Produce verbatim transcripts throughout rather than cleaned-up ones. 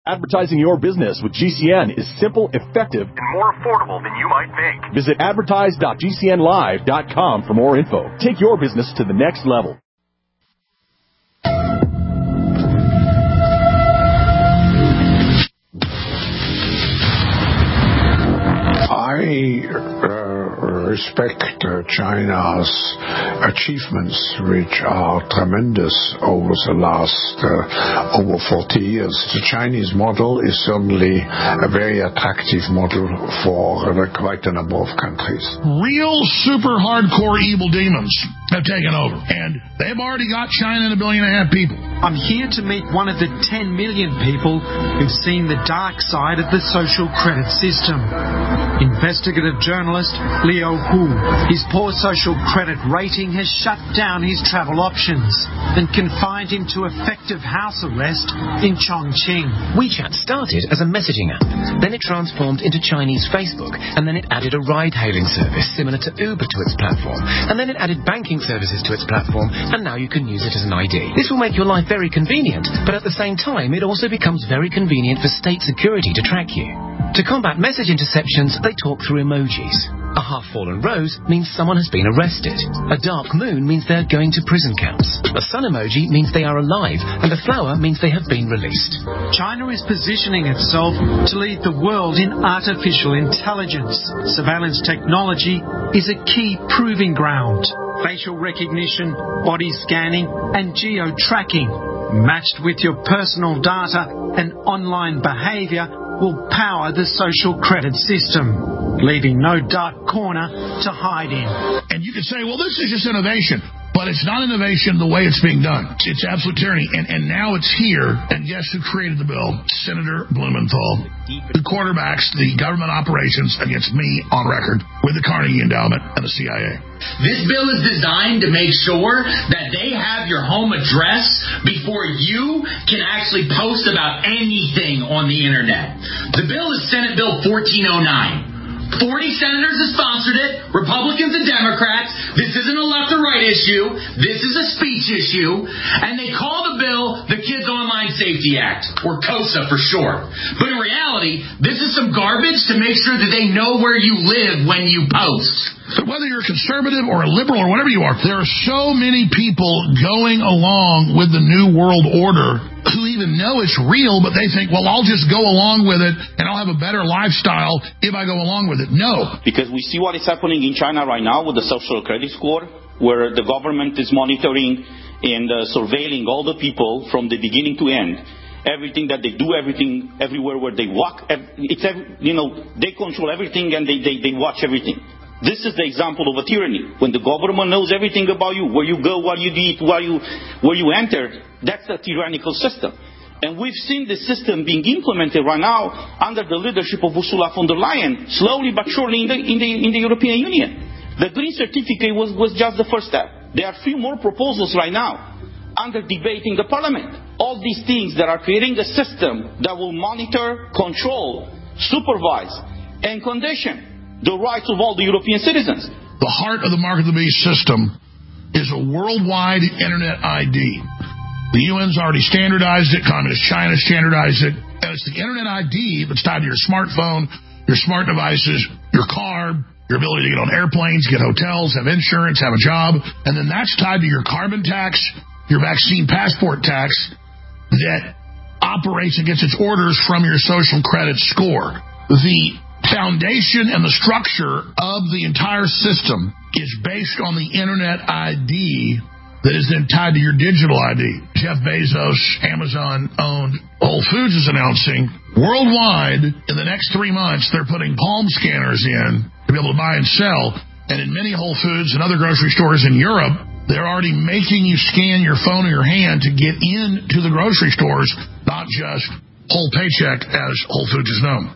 Advertising your business with G C N is simple, effective, and more affordable than you might think. Visit advertise dot g c n live dot com for more info. Take your business to the next level. I uh, respect uh, China's achievements, which are tremendous over the last uh, over forty years. The Chinese model is certainly a very attractive model for uh, quite a number of countries. Real super hardcore evil demons have taken over, and they've already got China and a billion and a half people. I'm here to meet one of the ten million people who've seen the dark side of the social credit system. Investigative journalist Leo Hu. His poor social credit rating has shut down his travel options and confined him to effective house arrest in Chongqing. WeChat started as a messaging app, then it transformed into Chinese Facebook, and then it added a ride-hailing service similar to Uber to its platform, and then it added banking services to its platform, and now you can use it as an I D. This will make your life very convenient, but at the same time, it also becomes very convenient for state security to track you. To combat message interceptions, they talk through emojis. A half-fallen rose means someone has been arrested. A dark moon means they're going to prison camps. A sun emoji means they are alive, and a flower means they have been released. China is positioning itself to lead the world in artificial intelligence. Surveillance technology is a key proving ground. Facial recognition, body scanning, and geo-tracking, matched with your personal data and online behaviour, will power the social credit system, leaving no dark corner to hide in. And you could say, well, this is just innovation. But it's not innovation the way it's being done. It's absolute tyranny. And, and now it's here. And guess who created the bill? Senator Blumenthal, who quarterbacks the government operations against me on record with the Carnegie Endowment and the C I A. This bill is designed to make sure that they have your home address before you can actually post about anything on the internet. The bill is Senate Bill fourteen oh nine. forty senators have sponsored it, Republicans and Democrats. This isn't a left or right issue. This is a speech issue. And they call the bill the Kids Online Safety Act, or KOSA for short. But in reality, this is some garbage to make sure that they know where you live when you post. So whether you're a conservative or a liberal or whatever you are, there are so many people going along with the New World Order who even know it's real, but they think, well, I'll just go along with it and I'll have a better lifestyle if I go along with it. No. Because we see what is happening in China right now with the social credit score, where the government is monitoring and uh, surveilling all the people from the beginning to end. Everything that they do, everything, everywhere where they walk, it's, you know, they control everything and they, they, they watch everything. This is the example of a tyranny. When the government knows everything about you, where you go, what you eat, where you, where you enter, that's a tyrannical system. And we've seen this system being implemented right now under the leadership of Ursula von der Leyen, slowly but surely in the, in the, in the European Union. The Green Certificate was, was just the first step. There are three more proposals right now under debate in the Parliament. All these things that are creating a system that will monitor, control, supervise, and condition the rights of all the European citizens. The heart of the Mark of the Beast system is a worldwide Internet I D. The U N's already standardized it. Communist China standardized it. And it's the Internet I D that's tied to your smartphone, your smart devices, your car, your ability to get on airplanes, get hotels, have insurance, have a job. And then that's tied to your carbon tax, your vaccine passport tax that operates against its orders from your social credit score. The foundation and the structure of the entire system is based on the Internet I D that is then tied to your digital I D. Jeff Bezos, Amazon-owned Whole Foods, is announcing worldwide in the next three months they're putting palm scanners in to be able to buy and sell. And in many Whole Foods and other grocery stores in Europe, they're already making you scan your phone or your hand to get into the grocery stores, not just whole paycheck as Whole Foods is known.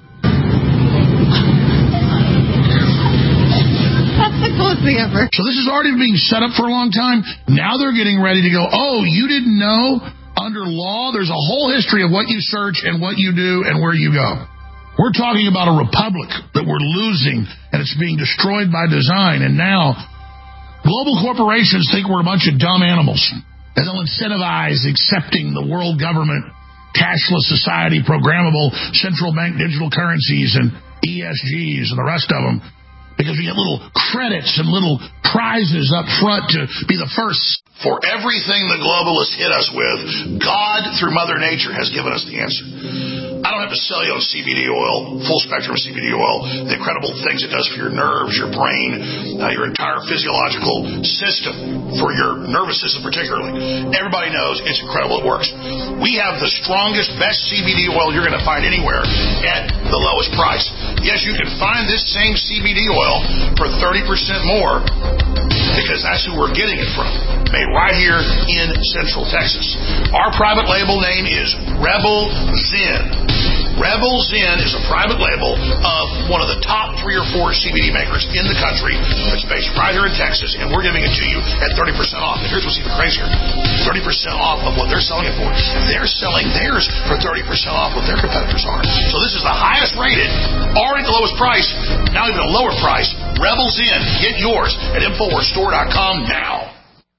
That's the coolest thing ever. So this is already being set up for a long time. Now they're getting ready to go, oh, you didn't know? Under law, there's a whole history of what you search and what you do and where you go. We're talking about a republic that we're losing, and it's being destroyed by design. And now global corporations think we're a bunch of dumb animals, and they'll incentivize accepting the world government cashless society, programmable central bank digital currencies and E S Gs and the rest of them, because we get little credits and little prizes up front to be the first. For everything the globalists hit us with, God, through Mother Nature, has given us the answer. I don't have to sell you on C B D oil, full spectrum C B D oil, the incredible things it does for your nerves, your brain, uh, your entire physiological system, for your nervous system particularly. Everybody knows it's incredible. It works. We have the strongest, best C B D oil you're going to find anywhere at the lowest price. Yes, you can find this same C B D oil for thirty percent more, because that's who we're getting it from. Made right here in Central Texas. Our private label name is Rebel Zen. Rebel Zen is a private label of one of the top three or four C B D makers in the country that's based right here in Texas, and we're giving it to you at thirty percent off. And here's what's even crazier. thirty percent off of what they're selling it for. They're selling theirs for thirty percent off what their competitors are. So this is the highest rated, already the lowest price, now even a lower price. Rebel Zen. Get yours at Infowars Store dot com now.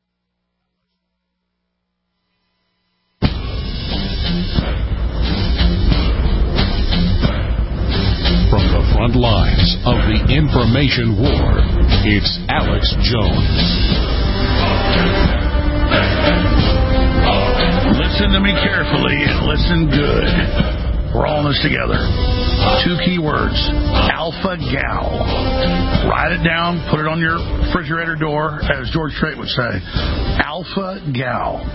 From the front lines of the information war, it's Alex Jones. Listen to me carefully and listen good. We're all in this together. Two key words, alpha-gal. Write it down, put it on your refrigerator door, as George Strait would say. Alpha-gal.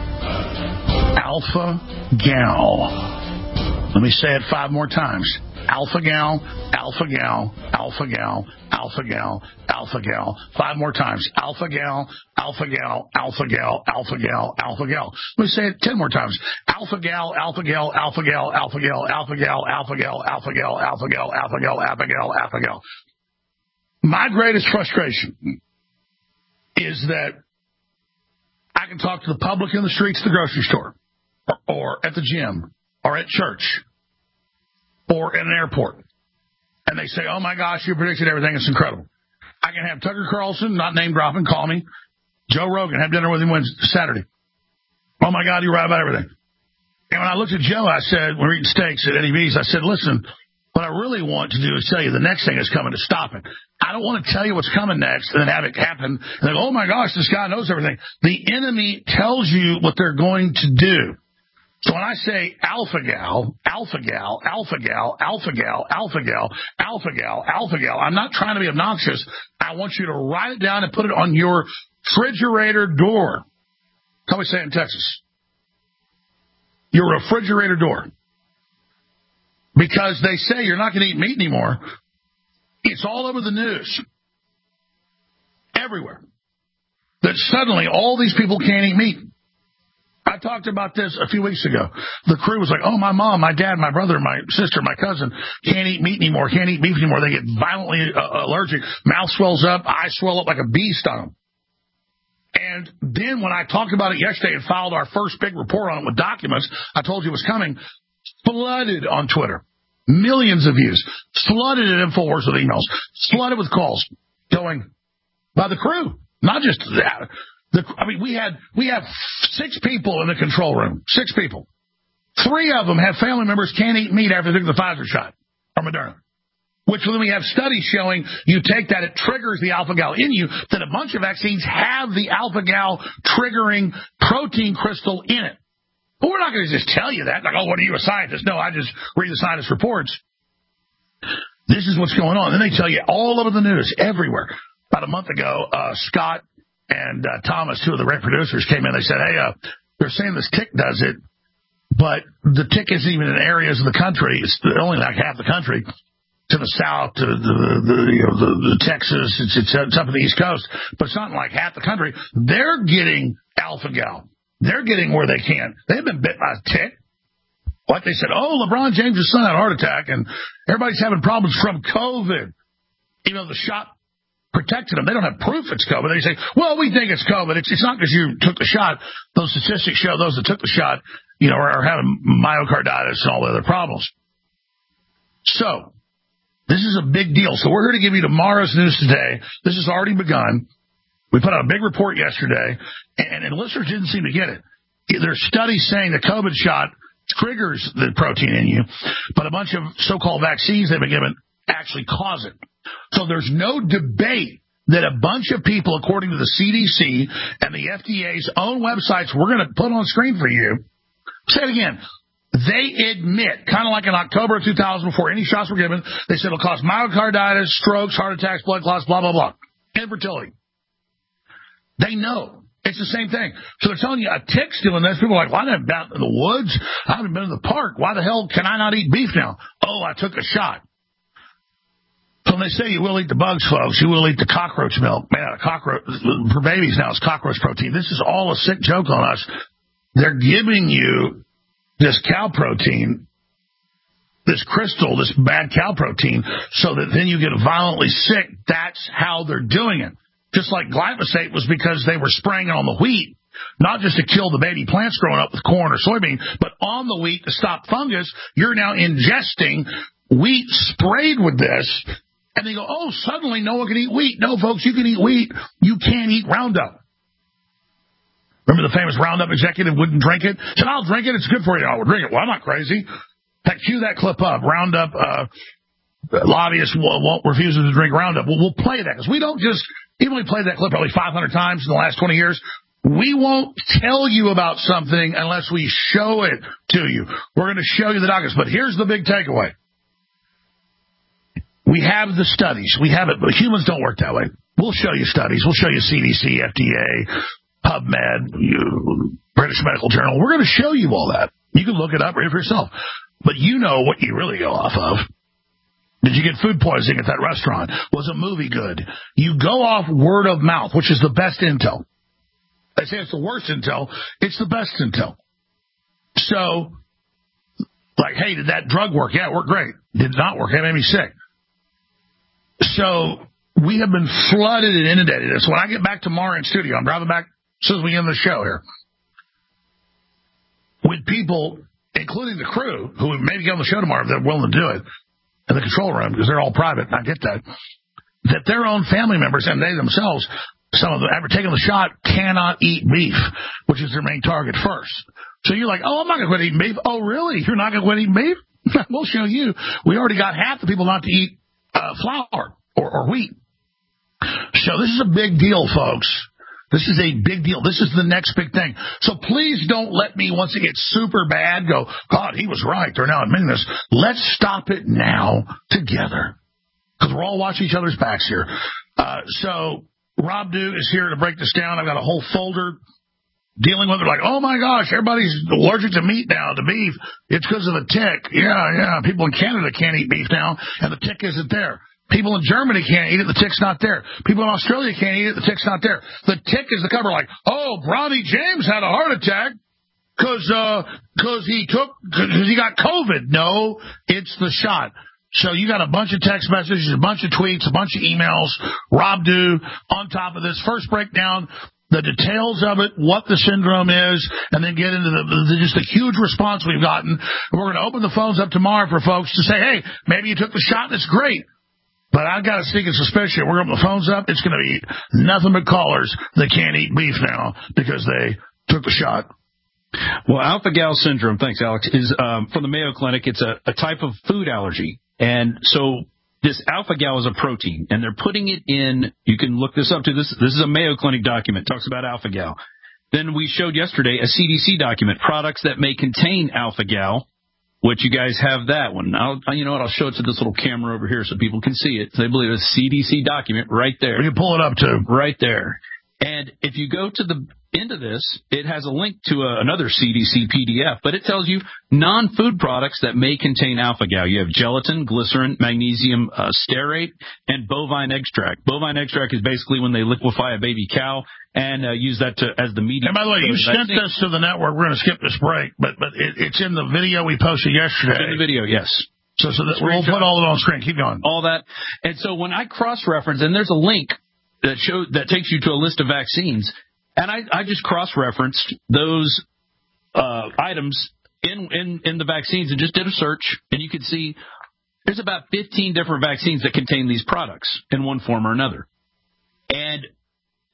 Alpha-gal. Let me say it five more times. Alpha-gal, alpha-gal, alpha-gal, alpha-gal, alpha-gal. Five more times. Alpha-gal, alpha-gal, alpha-gal, alpha-gal, alpha-gal. Let me say it ten more times. Alpha-gal, alpha-gal, alpha-gal, alpha-gal, alpha-gal, alpha-gal, alpha-gal, alpha-gal, alpha-gal, alpha-gal, alpha-gal. My greatest frustration is that I can talk to the public in the streets of the grocery store, or, or at the gym, or at church, or in an airport, and they say, oh, my gosh, you predicted everything. It's incredible. I can have Tucker Carlson, not name dropping, call me. Joe Rogan, have dinner with him Wednesday, Saturday. Oh, my God, you're right about everything. And when I looked at Joe, I said, when we're eating steaks at Eddie V's, I said, listen, what I really want to do is tell you the next thing is coming to stop it. I don't want to tell you what's coming next and then have it happen. And they go, oh, my gosh, this guy knows everything. The enemy tells you what they're going to do. So when I say alpha-gal, alpha-gal, alpha-gal, alpha-gal, alpha-gal, alpha-gal, alpha-gal, I'm not trying to be obnoxious. I want you to write it down and put it on your refrigerator door. How do we say it in Texas? Your refrigerator door. Because they say you're not going to eat meat anymore. It's all over the news. Everywhere. That suddenly all these people can't eat meat. I talked about this a few weeks ago. The crew was like, oh, my mom, my dad, my brother, my sister, my cousin can't eat meat anymore, can't eat beef anymore. They get violently uh, allergic. Mouth swells up, eyes swell up like a beast on them. And then when I talked about it yesterday and filed our first big report on it with documents, I told you it was coming, flooded on Twitter. Millions of views. Flooded at InfoWars with emails. Flooded with calls going by the crew. Not just that. The, I mean, we had we have six people in the control room. Six people. Three of them have family members can't eat meat after they took the Pfizer shot or Moderna. Which then we have studies showing you take that, it triggers the alpha-gal in you. That a bunch of vaccines have the alpha-gal triggering protein crystal in it. But we're not going to just tell you that. Like, oh, what are you, a scientist? No, I just read the scientist reports. This is what's going on. Then they tell you all over the news, everywhere. About a month ago, uh, Scott and uh, Thomas, two of the great producers, came in. They said, hey, uh, they're saying this tick does it, but the tick isn't even in areas of the country. It's only like half the country. To the south, to the, the, you know, the, the Texas, it's, it's, it's up in the East Coast, but it's not like half the country. They're getting alpha-gal. They're getting where they can. They've been bit by a tick. Like they said, oh, LeBron James' son had a heart attack, and everybody's having problems from COVID. Even though the shot protected them, they don't have proof it's COVID. They say, well, we think it's COVID. It's, it's not because you took the shot. Those statistics show those that took the shot, you know, are, are having myocarditis and all the other problems. So, this is a big deal. So we're here to give you tomorrow's news today. This has already begun. We put out a big report yesterday, and, and listeners didn't seem to get it. There's studies saying the COVID shot triggers the protein in you, but a bunch of so-called vaccines they've been given actually cause it. So there's no debate that a bunch of people, according to the C D C and the F D A's own websites we're going to put on screen for you, say it again, they admit, kind of like in October of two thousand, before any shots were given, they said it'll cause myocarditis, strokes, heart attacks, blood clots, blah, blah, blah, infertility. They know. It's the same thing. So they're telling you a tick's doing this. People are like, well, I haven't been out in the woods. I haven't been in the park. Why the hell can I not eat beef now? Oh, I took a shot. So when they say you will eat the bugs, folks, you will eat the cockroach milk. Man, a cockroach for babies now is cockroach protein. This is all a sick joke on us. They're giving you this cow protein, this crystal, this bad cow protein, so that then you get violently sick. That's how they're doing it. Just like glyphosate was because they were spraying it on the wheat, not just to kill the baby plants growing up with corn or soybean, but on the wheat to stop fungus. You're now ingesting wheat sprayed with this, and they go, oh, suddenly no one can eat wheat. No, folks, you can eat wheat. You can't eat Roundup. Remember the famous Roundup executive wouldn't drink it? Said, I'll drink it. It's good for you. I would drink it. Well, I'm not crazy. Heck, cue that clip up. Roundup uh, lobbyists won't, won't refuse to drink Roundup. Well, we'll play that because we don't just, even we played that clip probably five hundred times in the last twenty years. We won't tell you about something unless we show it to you. We're going to show you the documents. But here's the big takeaway. We have the studies. We have it, but humans don't work that way. We'll show you studies. We'll show you C D C, F D A, PubMed, you, British Medical Journal. We're going to show you all that. You can look it up, read it for yourself. But you know what you really go off of. Did you get food poisoning at that restaurant? Was a movie good? You go off word of mouth, which is the best intel. They say it's the worst intel. It's the best intel. So, like, hey, did that drug work? Yeah, it worked great. Did it not work? It made me sick. So we have been flooded and inundated. So when I get back tomorrow in studio, I'm driving back as soon as we end the show here, with people, including the crew, who maybe get on the show tomorrow if they're willing to do it, in the control room, because they're all private, I get that, that their own family members and they themselves, some of them, after taking the shot, cannot eat beef, which is their main target first. So you're like, oh, I'm not going to quit eating beef. Oh, really? You're not going to quit eating beef? We'll show you. We already got half the people not to eat uh, flour or, or wheat. So this is a big deal, folks. This is a big deal. This is the next big thing. So please don't let me, once it gets super bad, go, God, he was right. They're now admitting this. Let's stop it now together, because we're all watching each other's backs here. Uh, so Rob Dew is here to break this down. I've got a whole folder dealing with it. Like, oh, my gosh, everybody's allergic to meat now, to beef. It's because of the tick. Yeah, yeah. People in Canada can't eat beef now, and the tick isn't there. People in Germany can't eat it. The tick's not there. People in Australia can't eat it. The tick's not there. The tick is the cover. Like, oh, Bronny James had a heart attack because uh, cause he took because he got COVID. No, it's the shot. So you got a bunch of text messages, a bunch of tweets, a bunch of emails. Rob Dew on top of this. First breakdown, the details of it, what the syndrome is, and then get into the, the just the huge response we've gotten. We're going to open the phones up tomorrow for folks to say, hey, maybe you took the shot and it's great. But I've got a sneaking suspicion. We're going to open the phones up. It's going to be nothing but callers that can't eat beef now because they took the shot. Well, alpha-gal syndrome, thanks, Alex, is um, from the Mayo Clinic. It's a, a type of food allergy. And so this alpha-gal is a protein, and they're putting it in, you can look this up, too. This, this is a Mayo Clinic document, talks about alpha-gal. Then we showed yesterday a C D C document, products that may contain alpha-gal, which you guys have that one. I'll, you know what, I'll show it to this little camera over here so people can see it. They believe it's a C D C document right there. We can pull it up, too. Right there. And if you go to the end of this, it has a link to a, another C D C P D F, but it tells you non-food products that may contain alpha-gal. You have gelatin, glycerin, magnesium uh, stearate, and bovine extract. Bovine extract is basically when they liquefy a baby cow and uh, use that to, as the medium. And by the way, you sent this to the network. We're going to skip this break, but but it, it's in the video we posted yesterday. It's in the video, yes. So, so that we'll put all of it on screen. Keep going. All that. And so when I cross-reference, and there's a link that show that takes you to a list of vaccines, and I, I just cross-referenced those uh, items in, in, in the vaccines and just did a search, and you can see there's about fifteen different vaccines that contain these products in one form or another. And this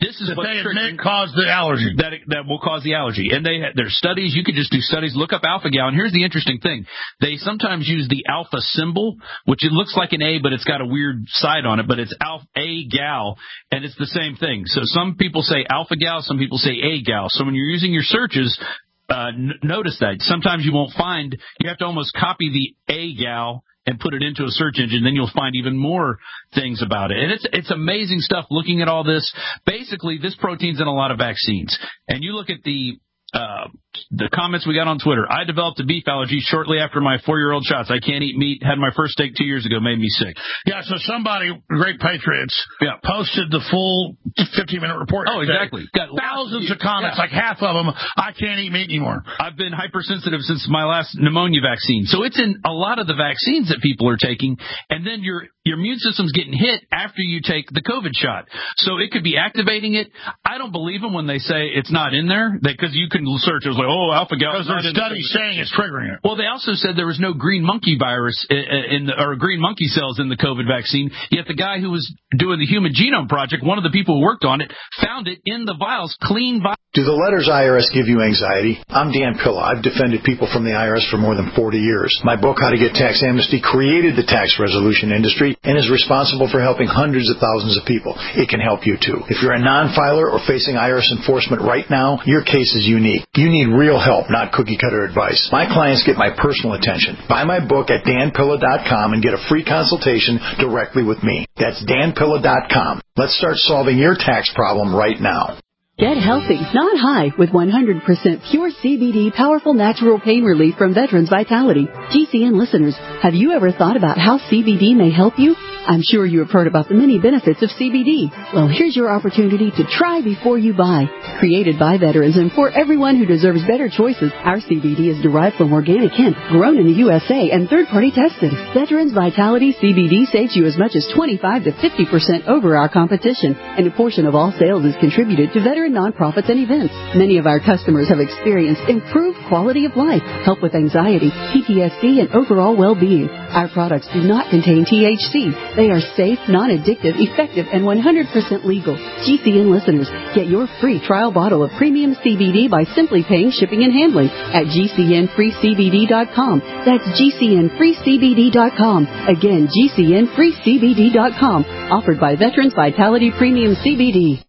this is that what they triggers, admit caused the allergy. That that will cause the allergy. And they there's studies. You could just do studies. Look up alpha-gal. And here's the interesting thing: they sometimes use the alpha symbol, which it looks like an A, but it's got a weird side on it. But it's alpha A gal, and it's the same thing. So some people say alpha-gal, some people say A gal. So when you're using your searches, uh, n- notice that sometimes you won't find. You have to almost copy the A gal and put it into a search engine, then you'll find even more things about it. And it's it's amazing stuff looking at all this. Basically, this protein's in a lot of vaccines. And you look at the uh, the comments we got on Twitter. I developed a beef allergy shortly after my four-year-old shots. I can't eat meat. Had my first steak two years ago. Made me sick. Yeah, so somebody, Great Patriots, yeah. posted the full fifteen-minute report. Oh, exactly. Got thousands of comments, yeah. like half of them, I can't eat meat anymore. I've been hypersensitive since my last pneumonia vaccine. So it's in a lot of the vaccines that people are taking, and then your your immune system's getting hit after you take the COVID shot. So it could be activating it. I don't believe them when they say it's not in there, because you can search. It was like, oh, alpha-gal. Because there's studies saying it's triggering it. Well, they also said there was no green monkey virus in the, or green monkey cells in the COVID vaccine, yet the guy who was doing the Human Genome Project, one of the people who worked on it, found it in the vials, clean vials. Do the letters I R S give you anxiety? I'm Dan Pilla. I've defended people from the I R S for more than forty years. My book, How to Get Tax Amnesty, created the tax resolution industry and is responsible for helping hundreds of thousands of people. It can help you too. If you're a non-filer or facing I R S enforcement right now, your case is unique. You need real help, not cookie-cutter advice. My clients get my personal attention. Buy my book at dan pilla dot com and get a free consultation directly with me. That's dan pilla dot com. Let's start solving your tax problem right now. Get healthy, not high, with one hundred percent pure C B D powerful natural pain relief from Veterans Vitality. G C N listeners, have you ever thought about how C B D may help you? I'm sure you have heard about the many benefits of C B D. Well, here's your opportunity to try before you buy. Created by veterans and for everyone who deserves better choices, our C B D is derived from organic hemp, grown in the U S A and third-party tested. Veterans Vitality C B D saves you as much as twenty-five to fifty percent over our competition, and a portion of all sales is contributed to veteran nonprofits and events. Many of our customers have experienced improved quality of life, help with anxiety, P T S D, and overall well-being. Our products do not contain T H C. They are safe, non-addictive, effective, and one hundred percent legal. G C N listeners, get your free trial bottle of premium C B D by simply paying shipping and handling at G C N free C B D dot com. That's G C N free C B D dot com. Again, G C N free C B D dot com. Offered by Veterans Vitality Premium C B D.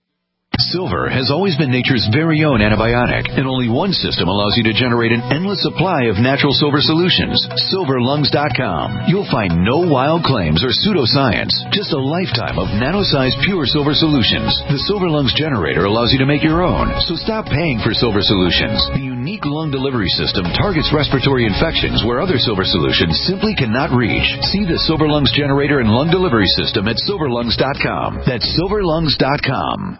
Silver has always been nature's very own antibiotic, and only one system allows you to generate an endless supply of natural silver solutions. silver lungs dot com. You'll find no wild claims or pseudoscience, just a lifetime of nano-sized pure silver solutions. The Silver Lungs generator allows you to make your own, so stop paying for silver solutions. The unique lung delivery system targets respiratory infections where other silver solutions simply cannot reach. See the Silver Lungs generator and lung delivery system at silver lungs dot com. That's silver lungs dot com.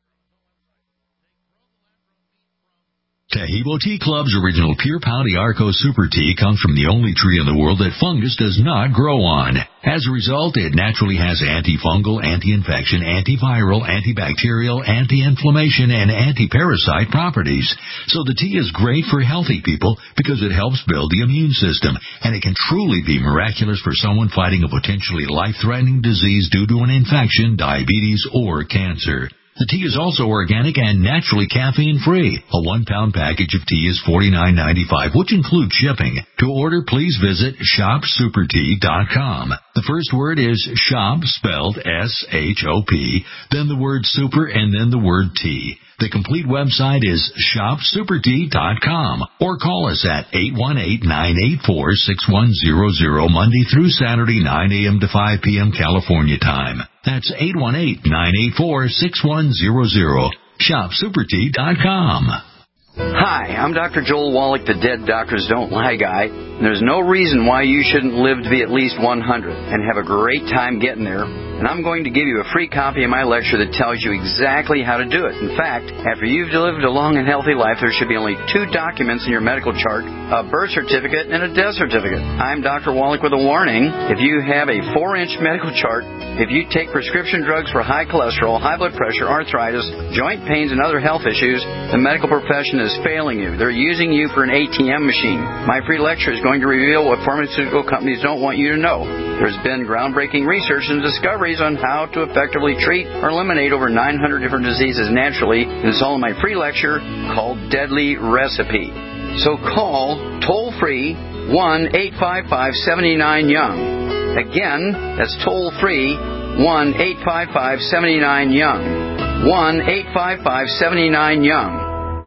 Taheebo Tea Club's original Pure Pouty Arco Super Tea comes from the only tree in the world that fungus does not grow on. As a result, it naturally has antifungal, anti-infection, antiviral, antibacterial, anti-inflammation, and anti-parasite properties. So the tea is great for healthy people because it helps build the immune system, and it can truly be miraculous for someone fighting a potentially life-threatening disease due to an infection, diabetes, or cancer. The tea is also organic and naturally caffeine-free. A one-pound package of tea is forty-nine ninety-five, which includes shipping. To order, please visit shop super tea dot com. The first word is shop, spelled S H O P, then the word super, and then the word tea. The complete website is shop super tea dot com, or call us at eight one eight, nine eight four, six one zero zero Monday through Saturday, nine a.m. to five p.m. California time. That's eight one eight, nine eight four, six one zero zero. shop super tea dot com. Hi, I'm Doctor Joel Wallach, the Dead Doctors Don't Lie guy. There's no reason why you shouldn't live to be at least one hundred and have a great time getting there. And I'm going to give you a free copy of my lecture that tells you exactly how to do it. In fact, after you've lived a long and healthy life, there should be only two documents in your medical chart, a birth certificate and a death certificate. I'm Doctor Wallach with a warning. If you have a four-inch medical chart, if you take prescription drugs for high cholesterol, high blood pressure, arthritis, joint pains, and other health issues, the medical profession is failing you. They're using you for an A T M machine. My free lecture is going to reveal what pharmaceutical companies don't want you to know. There's been groundbreaking research and discoveries on how to effectively treat or eliminate over nine hundred different diseases naturally, and it's all in my free lecture called Deadly Recipe. So call toll-free one eight five five, seven nine, young. Again, that's toll-free one eight five five, seven nine, young. one eight five five, seven nine, young.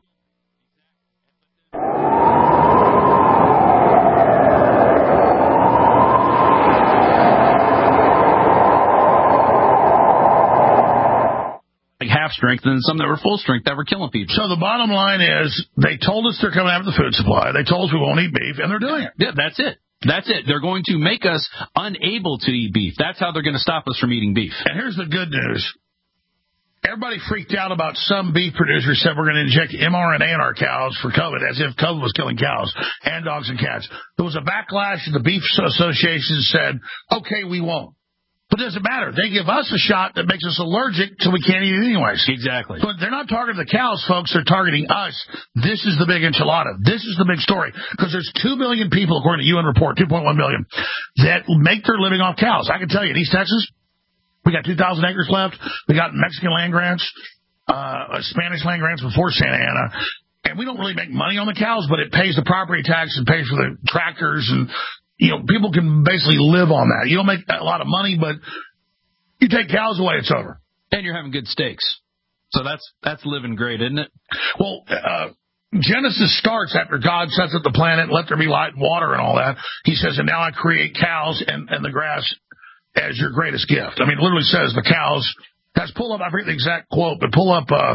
Half strength and some that were full strength that were killing people. So the bottom line is they told us they're coming after the food supply. They told us we won't eat beef, and they're doing it. Yeah, that's it. That's it. They're going to make us unable to eat beef. That's how they're going to stop us from eating beef. And here's the good news. Everybody freaked out about some beef producers said we're going to inject M R N A in our cows for COVID, as if COVID was killing cows and dogs and cats. There was a backlash, and the Beef Association said, okay, we won't. But it doesn't matter. They give us a shot that makes us allergic, so we can't eat it anyways. Exactly. But they're not targeting the cows, folks. They're targeting us. This is the big enchilada. This is the big story. Because there's two million people, according to U N report, two point one million, that make their living off cows. I can tell you, in East Texas, we got two thousand acres left. We got Mexican land grants, uh, Spanish land grants before Santa Ana. And we don't really make money on the cows, but it pays the property tax and pays for the tractors, and you know, people can basically live on that. You don't make a lot of money, but you take cows away, it's over. And you're having good steaks. So that's that's living great, isn't it? Well, uh, Genesis starts after God sets up the planet, let there be light and water and all that. He says, and now I create cows and, and the grass as your greatest gift. I mean, it literally says the cows. Guys, pull up, I forget the exact quote, but pull up uh,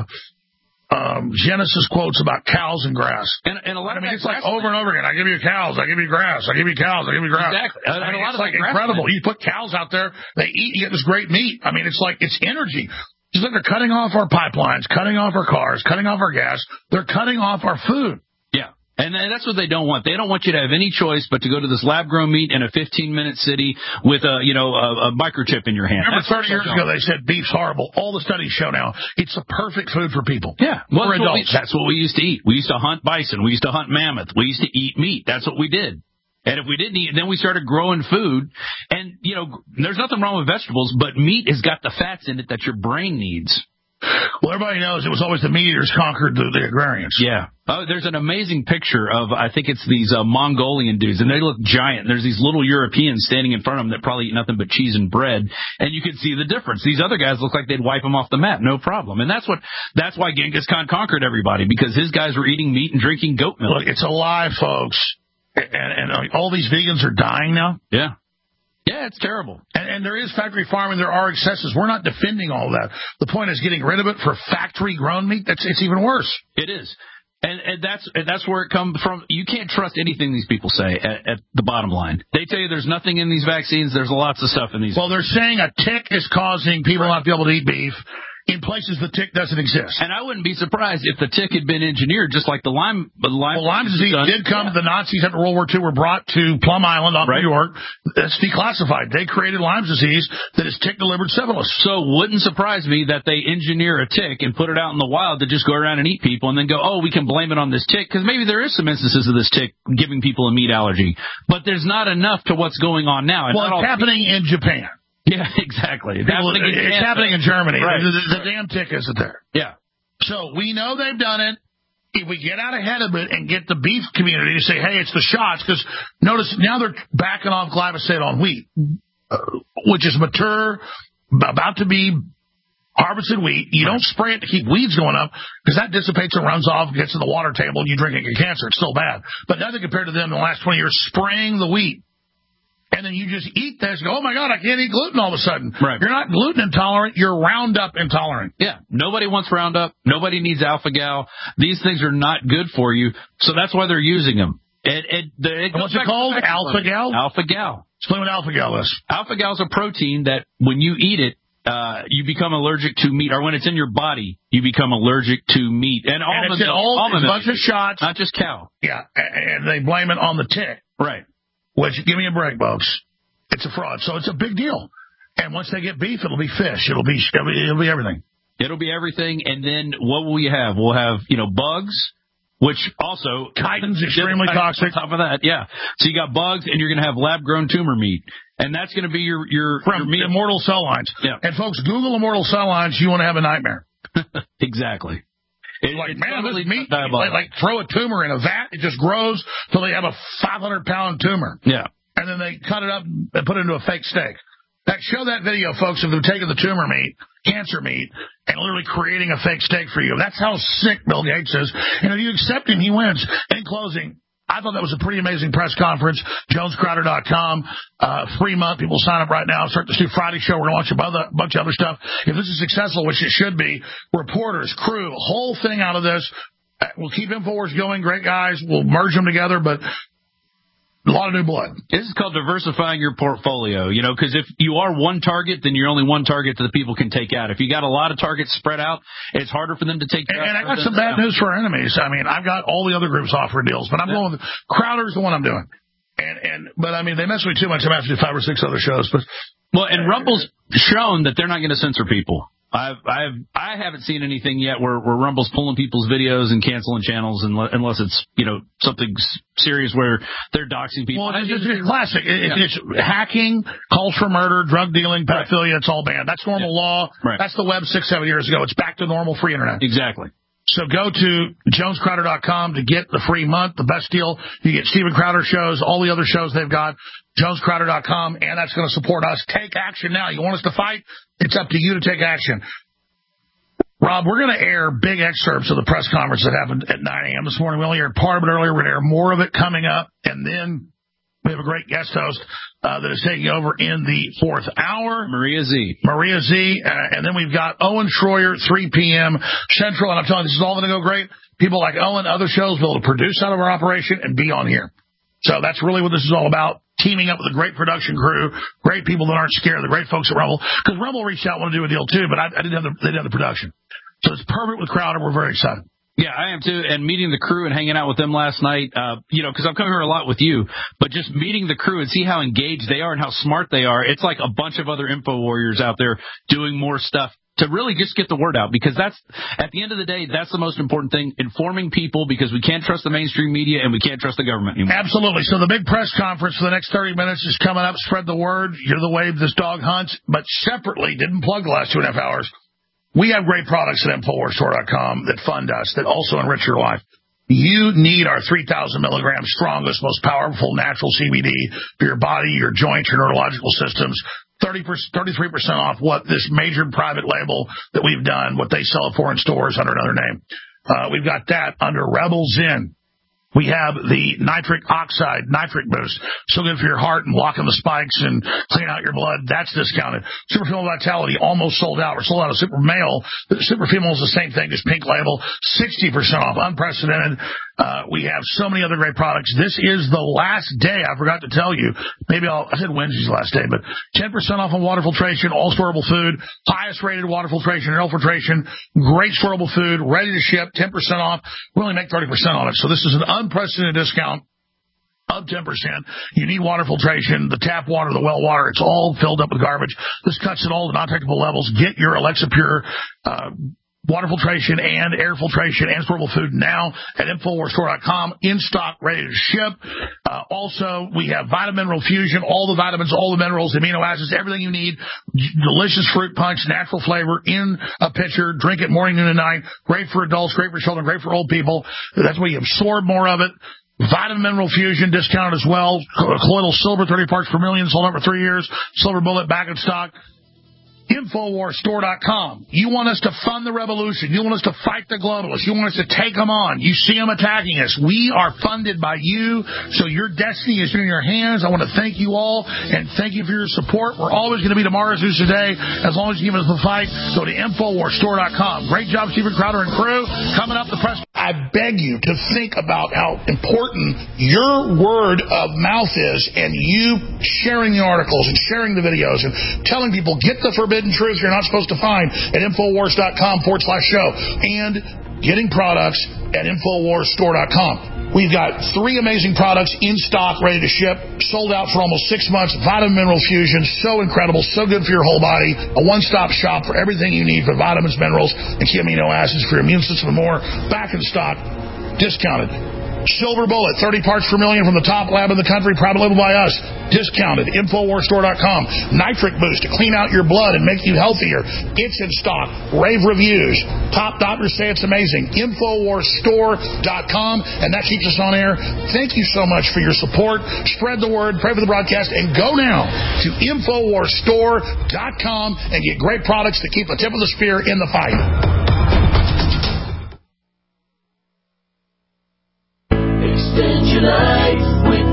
um, Genesis quotes about cows and grass. And, and a lot I mean, of it's like over and over again. I give you cows, I give you grass, I give you cows, I give you grass. Exactly. I mean, and a lot it's of like incredible. You put cows out there, they eat, you get this great meat. I mean, it's like, it's energy. Just like they're cutting off our pipelines, cutting off our cars, cutting off our gas. They're cutting off our food. Yeah. And that's what they don't want. They don't want you to have any choice but to go to this lab-grown meat in a fifteen-minute city with a, you know, a, a microchip in your hand. Remember thirty years ago they said beef's horrible. All the studies show now it's the perfect food for people. Yeah. Well, for that's adults. What we, that's what we used to eat. We used to hunt bison. We used to hunt mammoth. We used to eat meat. That's what we did. And if we didn't eat, then we started growing food. And, you know, there's nothing wrong with vegetables, but meat has got the fats in it that your brain needs. Well, everybody knows it was always the meat eaters conquered the, the agrarians. Yeah. Oh, there's an amazing picture of, I think it's these uh, Mongolian dudes, and they look giant. There's these little Europeans standing in front of them that probably eat nothing but cheese and bread, and you can see the difference. These other guys look like they'd wipe them off the map, no problem. And that's what that's why Genghis Khan conquered everybody, because his guys were eating meat and drinking goat milk. Look, it's a lie, folks. And, and uh, all these vegans are dying now. Yeah. Yeah, it's terrible. And, and there is factory farming. There are excesses. We're not defending all that. The point is getting rid of it for factory-grown meat. That's it's even worse. It is. And, and that's and that's where it comes from. You can't trust anything these people say at, at the bottom line. They tell you there's nothing in these vaccines. There's lots of stuff in these. Well, they're saying a tick is causing people not to be able to eat beef in places the tick doesn't exist. And I wouldn't be surprised if the tick had been engineered just like the Lyme. The Lyme, well, Lyme disease did come. Yeah. The Nazis after World War Two were brought to Plum Island off right. New York. That's declassified. They created Lyme disease that is tick-delivered syphilis. So wouldn't surprise me that they engineer a tick and put it out in the wild to just go around and eat people and then go, oh, we can blame it on this tick, because maybe there is some instances of this tick giving people a meat allergy. But there's not enough to what's going on now. And well, it's happening in Japan. Yeah, exactly. It's People, happening in, it's happening in Germany. Right. The, the, the damn tick isn't there. Yeah. So we know they've done it. If we get out ahead of it and get the beef community to say, hey, it's the shots, because notice now they're backing off glyphosate on wheat, uh, which is mature, about to be harvested wheat. You right. don't spray it to keep weeds going up, because that dissipates and runs off, gets to the water table, and you drink it, get cancer. It's still bad. But nothing compared to them in the last twenty years spraying the wheat. And then you just eat this and go, oh, my God, I can't eat gluten all of a sudden. Right. You're not gluten intolerant. You're Roundup intolerant. Yeah. Nobody wants Roundup. Nobody needs Alpha-Gal. These things are not good for you. So that's why they're using them. It, it, it what's it called? Alpha-Gal? Alpha-Gal. Explain what Alpha-Gal is. Alpha-Gal is a protein that when you eat it, uh, you become allergic to meat. Or when it's in your body, you become allergic to meat. And, and it's in all, almond a bunch of shots. Not just cow. Yeah. And they blame it on the tick. Right. Which, give me a break, folks. It's a fraud. So it's a big deal. And once they get beef, it'll be fish. It'll be it'll be, it'll be everything. It'll be everything. And then what will we have? We'll have, you know, bugs. which also chitin's extremely toxic. On top of that, yeah. So you got bugs, and you're going to have lab-grown tumor meat, and that's going to be your your from your immortal cell lines. Yeah. And folks, Google immortal cell lines. You want to have a nightmare. Exactly. It, like, man, this meat, like, like throw a tumor in a vat, it just grows till they have a five hundred pound tumor. Yeah. And then they cut it up and put it into a fake steak. That, show that video, folks, of them taking the tumor meat, cancer meat, and literally creating a fake steak for you. That's how sick Bill Gates is. And if you accept him, he wins. In closing, I thought that was a pretty amazing press conference. Jones Crowder dot com, uh, free month. People sign up right now. Start this new Friday show. We're going to launch a bunch of other stuff. If this is successful, which it should be, reporters, crew, whole thing out of this. We'll keep InfoWars going. Great guys. We'll merge them together, but a lot of new blood. This is called diversifying your portfolio, you know, because if you are one target, then you're only one target that the people can take out. If you got a lot of targets spread out, it's harder for them to take and, out. And I got some bad news for our enemies. I mean, I've got all the other groups offering deals, but I'm yeah. going with Crowder's the one I'm doing. And, and but, I mean, they mess with me too much. I'm going to have to do five or six other shows. But Well, and Rumble's shown that they're not going to censor people. I've, I've, I haven't seen anything yet where, where Rumble's pulling people's videos and canceling channels unless, unless it's, you know, something serious where they're doxing people. Well, it's, it's, it's classic. It, yeah. It's hacking, calls for murder, drug dealing, pedophilia. Right. It's all banned. That's normal yeah. law. Right. That's the web six, seven years ago. It's back to normal free internet. Exactly. So go to Jones Crowder dot com to get the free month, the best deal. You get Steven Crowder shows, all the other shows they've got, Jones Crowder dot com, and that's going to support us. Take action now. You want us to fight? It's up to you to take action. Rob, we're going to air big excerpts of the press conference that happened at nine a.m. this morning. We only aired part of it earlier. We're going to air more of it coming up. And then we have a great guest host uh, that is taking over in the fourth hour. Maria Z. Maria Z. Uh, and then we've got Owen Schroyer, three p.m. Central. And I'm telling you, this is all going to go great. People like Owen, other shows, will produce out of our operation and be on here. So that's really what this is all about. Teaming up with a great production crew, great people that aren't scared, the great folks at Rumble. Because Rumble reached out and wanted to do a deal, too, but I, I didn't have the, they didn't have the production. So it's perfect with Crowder. We're very excited. Yeah, I am too. And meeting the crew and hanging out with them last night, uh, you know, because I've come here a lot with you, but just meeting the crew and see how engaged they are and how smart they are. It's like a bunch of other info warriors out there doing more stuff to really just get the word out, because that's, at the end of the day, that's the most important thing, informing people, because we can't trust the mainstream media and we can't trust the government anymore. Absolutely. So the big press conference for the next thirty minutes is coming up. Spread the word. You're the wave this dog hunts. But separately, didn't plug the last two and a half hours. We have great products at InfoWars Store dot com that fund us, that also enrich your life. You need our three thousand milligram strongest, most powerful natural C B D for your body, your joints, your neurological systems. thirty percent, thirty-three percent off what this major private label that we've done, what they sell it for in stores under another name. Uh, we've got that under Rebel Zen. We have the nitric oxide, nitric boost. So good for your heart and blocking the spikes and clean out your blood. That's discounted. Super Female Vitality, almost sold out. We're sold out of Super Male. Super Female is the same thing as Pink Label. sixty percent off. Unprecedented. Uh, we have so many other great products. This is the last day. I forgot to tell you. Maybe I'll, I said Wednesday's the last day, but ten percent off on water filtration, all storable food, highest rated water filtration, air filtration, great storable food, ready to ship, ten percent off. We only make thirty percent on it. So this is an unprecedented discount of ten percent. You need water filtration, the tap water, the well water. It's all filled up with garbage. This cuts at all the non-technical levels. Get your Alexa Pure, uh, water filtration and air filtration and storable food now at InfoWars Store dot com. In stock, ready to ship. Uh, also, we have Vitamin Mineral Fusion, all the vitamins, all the minerals, amino acids, everything you need. Delicious fruit punch, natural flavor in a pitcher. Drink it morning, noon, and night. Great for adults, great for children, great for old people. That's where you absorb more of it. Vitamin Mineral Fusion discounted as well. Colloidal silver, thirty parts per million, sold out for three years. Silver Bullet back in stock. InfoWars Store dot com. You want us to fund the revolution. You want us to fight the globalists. You want us to take them on. You see them attacking us. We are funded by you, so your destiny is in your hands. I want to thank you all, and thank you for your support. We're always going to be tomorrow's news today. As long as you give us the fight, go to InfoWars Store dot com. Great job, Steven Crowder and crew. Coming up, the press. I beg you to think about how important your word of mouth is, and you sharing the articles and sharing the videos and telling people, get the forbidden truth you're not supposed to find at InfoWars dot com forward slash show, and getting products at InfoWars Store dot com. We've got three amazing products in stock, ready to ship, sold out for almost six months. Vitamin Mineral Fusion, so incredible, so good for your whole body. A one-stop shop for everything you need for vitamins, minerals, and key amino acids for your immune system and more. Back in stock. discounted. Silver Bullet, thirty parts per million from the top lab in the country, private label by us, discounted. Infowars Store dot com. Nitric Boost to clean out your blood and make you healthier. It's in stock. Rave reviews. Top doctors say it's amazing. Infowars Store dot com, and that keeps us on air. Thank you so much for your support. Spread the word, pray for the broadcast, and go now to Infowars Store dot com and get great products to keep the tip of the spear in the fight. Extend your life with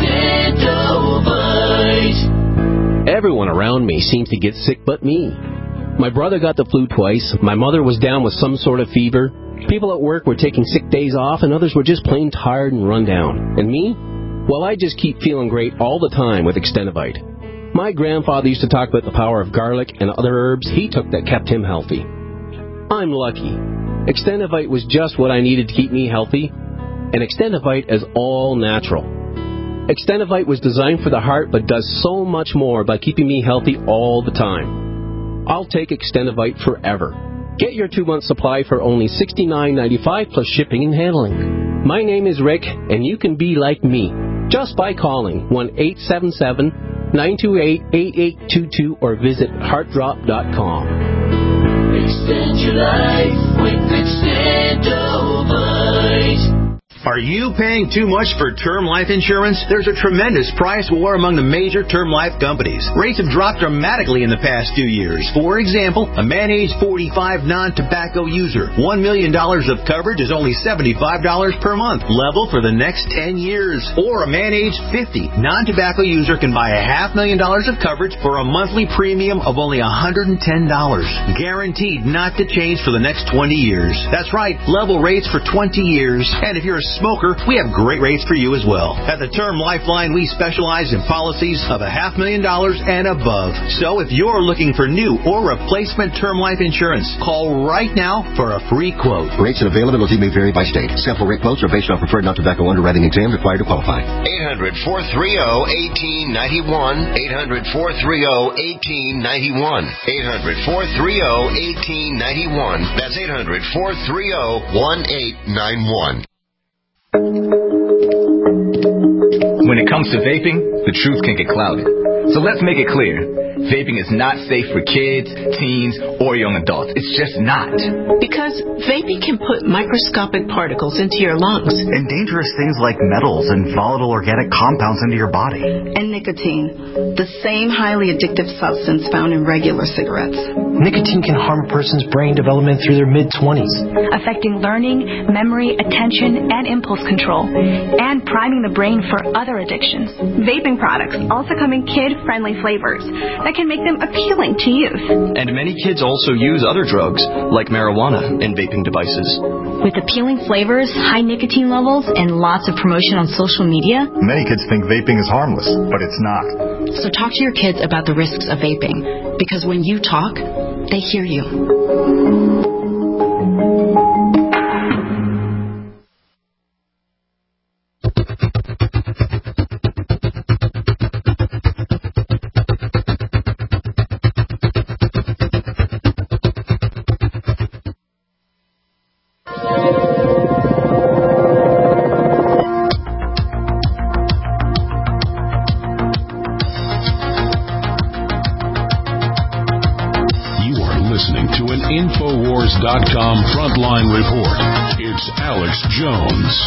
Extendovite. Everyone around me seems to get sick but me. My brother got the flu twice. My mother was down with some sort of fever. People at work were taking sick days off, and others were just plain tired and run down. And me? Well, I just keep feeling great all the time with Extendovite. My grandfather used to talk about the power of garlic and other herbs he took that kept him healthy. I'm lucky. Extendovite was just what I needed to keep me healthy. And Extendovite is all natural. Extendovite was designed for the heart but does so much more by keeping me healthy all the time. I'll take Extendovite forever. Get your two-month supply for only sixty-nine ninety-five plus shipping and handling. My name is Rick, and you can be like me just by calling one eight seven seven, nine two eight, eight eight two two or visit heart drop dot com. Extend your life with Extendovite. Are you paying too much for term life insurance? There's a tremendous price war among the major term life companies. Rates have dropped dramatically in the past few years. For example, a man age forty-five non-tobacco user, one million dollars of coverage is only seventy-five dollars per month, level for the next ten years. Or a man age fifty non-tobacco user can buy a half million dollars of coverage for a monthly premium of only one hundred ten dollars. Guaranteed not to change for the next twenty years. That's right, level rates for twenty years. And if you're a smoker, we have great rates for you as well. At the Term Lifeline, we specialize in policies of a half million dollars and above. So if you're looking for new or replacement term life insurance, call right now for a free quote. Rates and availability may vary by state. Sample rate quotes are based on preferred non-tobacco underwriting exams required to qualify. eight hundred, four three zero, one eight nine one. eight hundred, four three zero, one eight nine one. eight hundred, four three zero, one eight nine one. That's eight hundred, four three zero, one eight nine one. When it comes to vaping, the truth can get clouded. So let's make it clear. Vaping is not safe for kids, teens, or young adults. It's just not. Because vaping can put microscopic particles into your lungs. And dangerous things like metals and volatile organic compounds into your body. And nicotine, the same highly addictive substance found in regular cigarettes. Nicotine can harm a person's brain development through their mid-twenties. Affecting learning, memory, attention, and impulse control. And priming the brain for other addictions. Vaping products also come in kid-friendly flavors that can make them appealing to youth. And many kids also use other drugs, like marijuana, in vaping devices. With appealing flavors, high nicotine levels, and lots of promotion on social media, many kids think vaping is harmless, but it's not. So talk to your kids about the risks of vaping, because when you talk, they hear you. Infowars dot com Frontline Report. It's Alex Jones.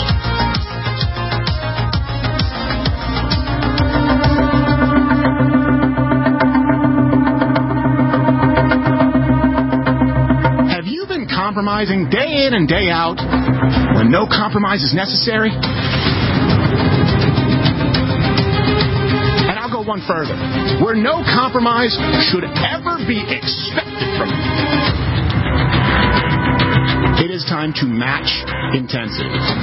Have you been compromising day in and day out when no compromise is necessary? And I'll go one further. Where no compromise should ever be expected from you. It is time to match intensity.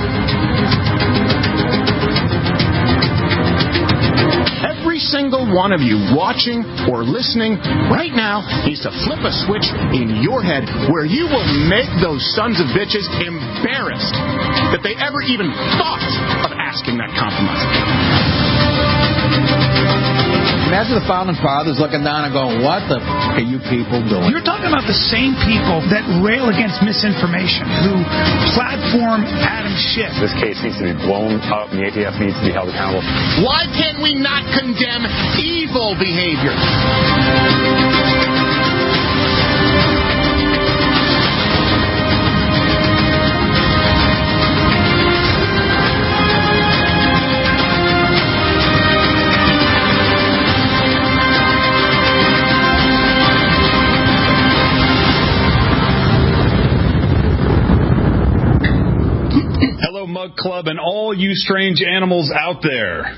Every single one of you watching or listening right now needs to flip a switch in your head where you will make those sons of bitches embarrassed that they ever even thought of asking that compromise. Imagine the Founding Fathers looking down and going, what the f- are you people doing? You're talking about the same people that rail against misinformation, who platform Adam Schiff. This case needs to be blown up, and the A T F needs to be held accountable. Why can we not condemn evil behavior? Mug Club and all you strange animals out there.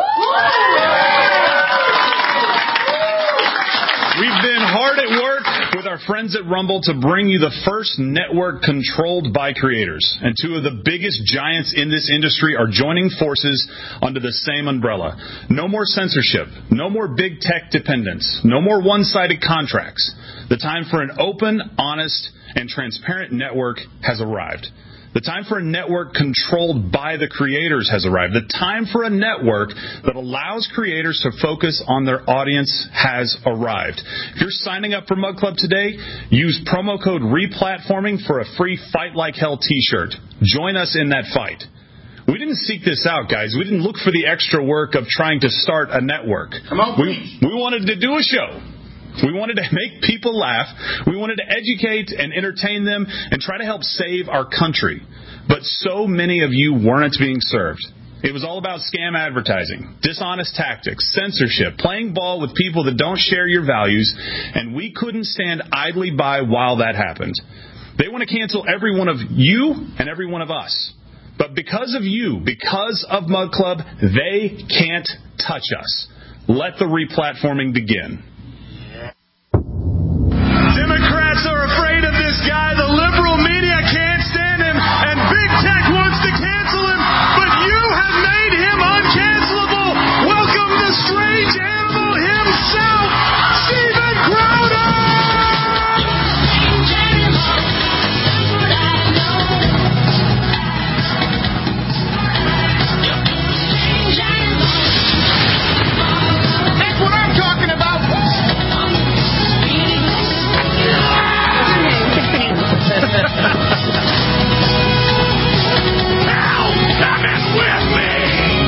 We've been hard at work with our friends at Rumble to bring you the first network controlled by creators. And two of the biggest giants in this industry are joining forces under the same umbrella. No more censorship. No more big tech dependence. No more one-sided contracts. The time for an open, honest, and transparent network has arrived. The time for a network controlled by the creators has arrived. The time for a network that allows creators to focus on their audience has arrived. If you're signing up for Mug Club today, use promo code REPLATFORMING for a free Fight Like Hell t-shirt. Join us in that fight. We didn't seek this out, guys. We didn't look for the extra work of trying to start a network. Come on, please. We, we wanted to do a show. We wanted to make people laugh. We wanted to educate and entertain them and try to help save our country. But so many of you weren't being served. It was all about scam advertising, dishonest tactics, censorship, playing ball with people that don't share your values, and we couldn't stand idly by while that happened. They want to cancel every one of you and every one of us. But because of you, because of Mug Club, they can't touch us. Let the replatforming begin. Democrats are afraid of this guy. The liberal media can't stand him, and big tech wants to cancel him, but you have made him uncancelable. Welcome the strange animal himself, Steven Crowder! That's what I'm talking about. Now, coming with me.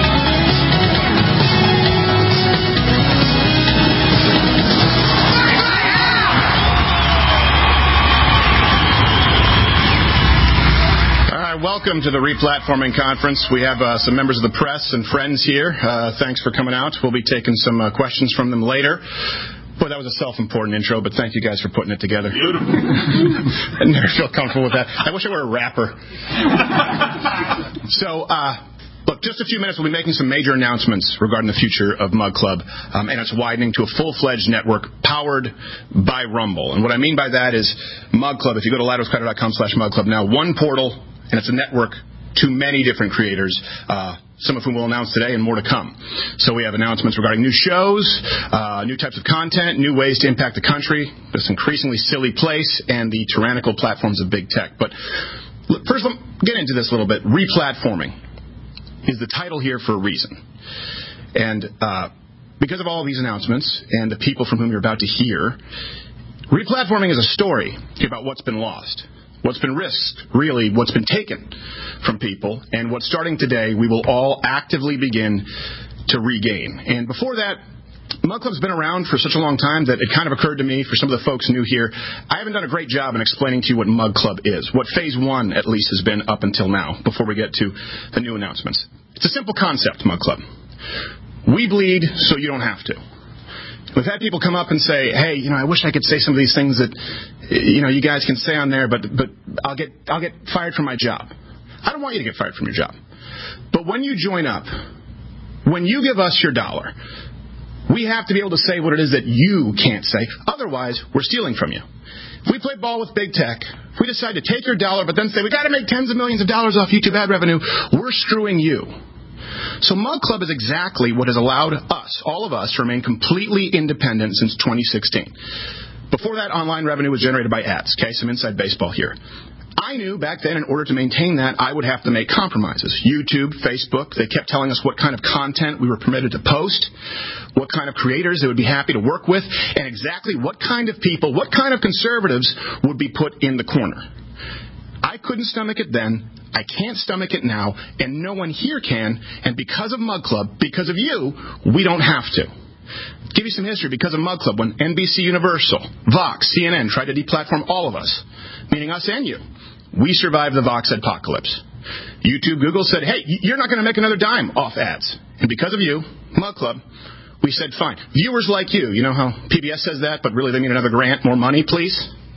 All right, welcome to the Replatforming Conference. We have uh, some members of the press and friends here. Uh, thanks for coming out. We'll be taking some uh, questions from them later. Boy, that was a self-important intro, but thank you guys for putting it together. Beautiful. I never feel comfortable with that. I wish I were a rapper. So, uh, look, just a few minutes, we'll be making some major announcements regarding the future of Mug Club, um, and it's widening to a full-fledged network powered by Rumble. And what I mean by that is Mug Club, if you go to ladoscrowder.com slash Mug Club now, one portal, and it's a network to many different creators, uh, some of whom we'll announce today and more to come. So we have announcements regarding new shows, uh, new types of content, new ways to impact the country, this increasingly silly place, and the tyrannical platforms of big tech. But look, first, let's get into this a little bit. Replatforming is the title here for a reason. And uh, because of all of these announcements and the people from whom you're about to hear, replatforming is a story about what's been lost. What's been risked, really, what's been taken from people, and what's starting today, we will all actively begin to regain. And before that, Mug Club's been around for such a long time that it kind of occurred to me, for some of the folks new here, I haven't done a great job in explaining to you what Mug Club is, what phase one, at least, has been up until now, before we get to the new announcements. It's a simple concept, Mug Club. We bleed so you don't have to. We've had people come up and say, hey, you know, I wish I could say some of these things that, you know, you guys can say on there, but but I'll get I'll get fired from my job. I don't want you to get fired from your job. But when you join up, when you give us your dollar, we have to be able to say what it is that you can't say. Otherwise, we're stealing from you. If we play ball with big tech, if we decide to take your dollar but then say we got to make tens of millions of dollars off YouTube ad revenue, we're screwing you. So Mug Club is exactly what has allowed us, all of us, to remain completely independent since twenty sixteen. Before that, online revenue was generated by ads. Okay, some inside baseball here. I knew back then in order to maintain that, I would have to make compromises. YouTube, Facebook, they kept telling us what kind of content we were permitted to post, what kind of creators they would be happy to work with, and exactly what kind of people, what kind of conservatives would be put in the corner. I couldn't stomach it then, I can't stomach it now, and no one here can, and because of Mug Club, because of you, we don't have to. Give you some history. Because of Mug Club, when N B C Universal, Vox, C N N tried to deplatform all of us, meaning us and you, we survived the Vox apocalypse. YouTube, Google said, hey, you're not going to make another dime off ads. And because of you, Mug Club, we said, fine. Viewers like you, you know how P B S says that, but really they need another grant, more money, please?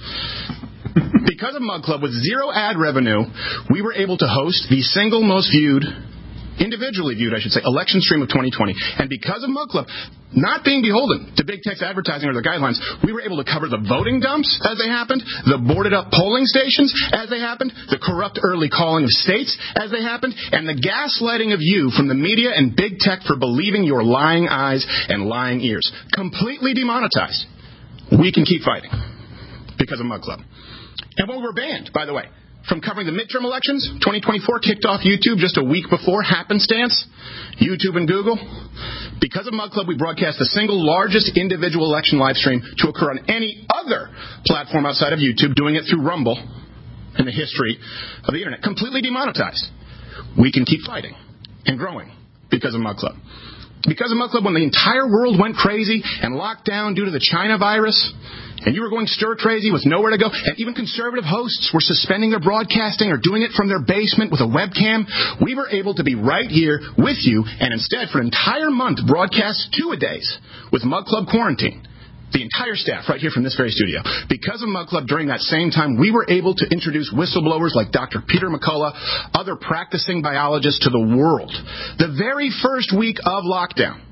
Because of Mug Club, with zero ad revenue, we were able to host the single most viewed, individually viewed, I should say, election stream of twenty twenty. And because of Mug Club, not being beholden to big tech's advertising or their guidelines, we were able to cover the voting dumps as they happened, the boarded up polling stations as they happened, the corrupt early calling of states as they happened, and the gaslighting of you from the media and big tech for believing your lying eyes and lying ears. Completely demonetized. We can keep fighting because of Mug Club. And when we were banned, by the way, from covering the midterm elections, twenty twenty-four kicked off YouTube just a week before happenstance, YouTube and Google. Because of Mug Club, we broadcast the single largest individual election live stream to occur on any other platform outside of YouTube, doing it through Rumble in the history of the Internet. Completely demonetized. We can keep fighting and growing because of Mug Club. Because of Mug Club, when the entire world went crazy and locked down due to the China virus, and you were going stir-crazy with nowhere to go, and even conservative hosts were suspending their broadcasting or doing it from their basement with a webcam, we were able to be right here with you, and instead, for an entire month, broadcast two-a-days with Mug Club Quarantine. The entire staff right here from this very studio. Because of Mug Club, during that same time, we were able to introduce whistleblowers like Doctor Peter McCullough, other practicing biologists to the world. The very first week of lockdown.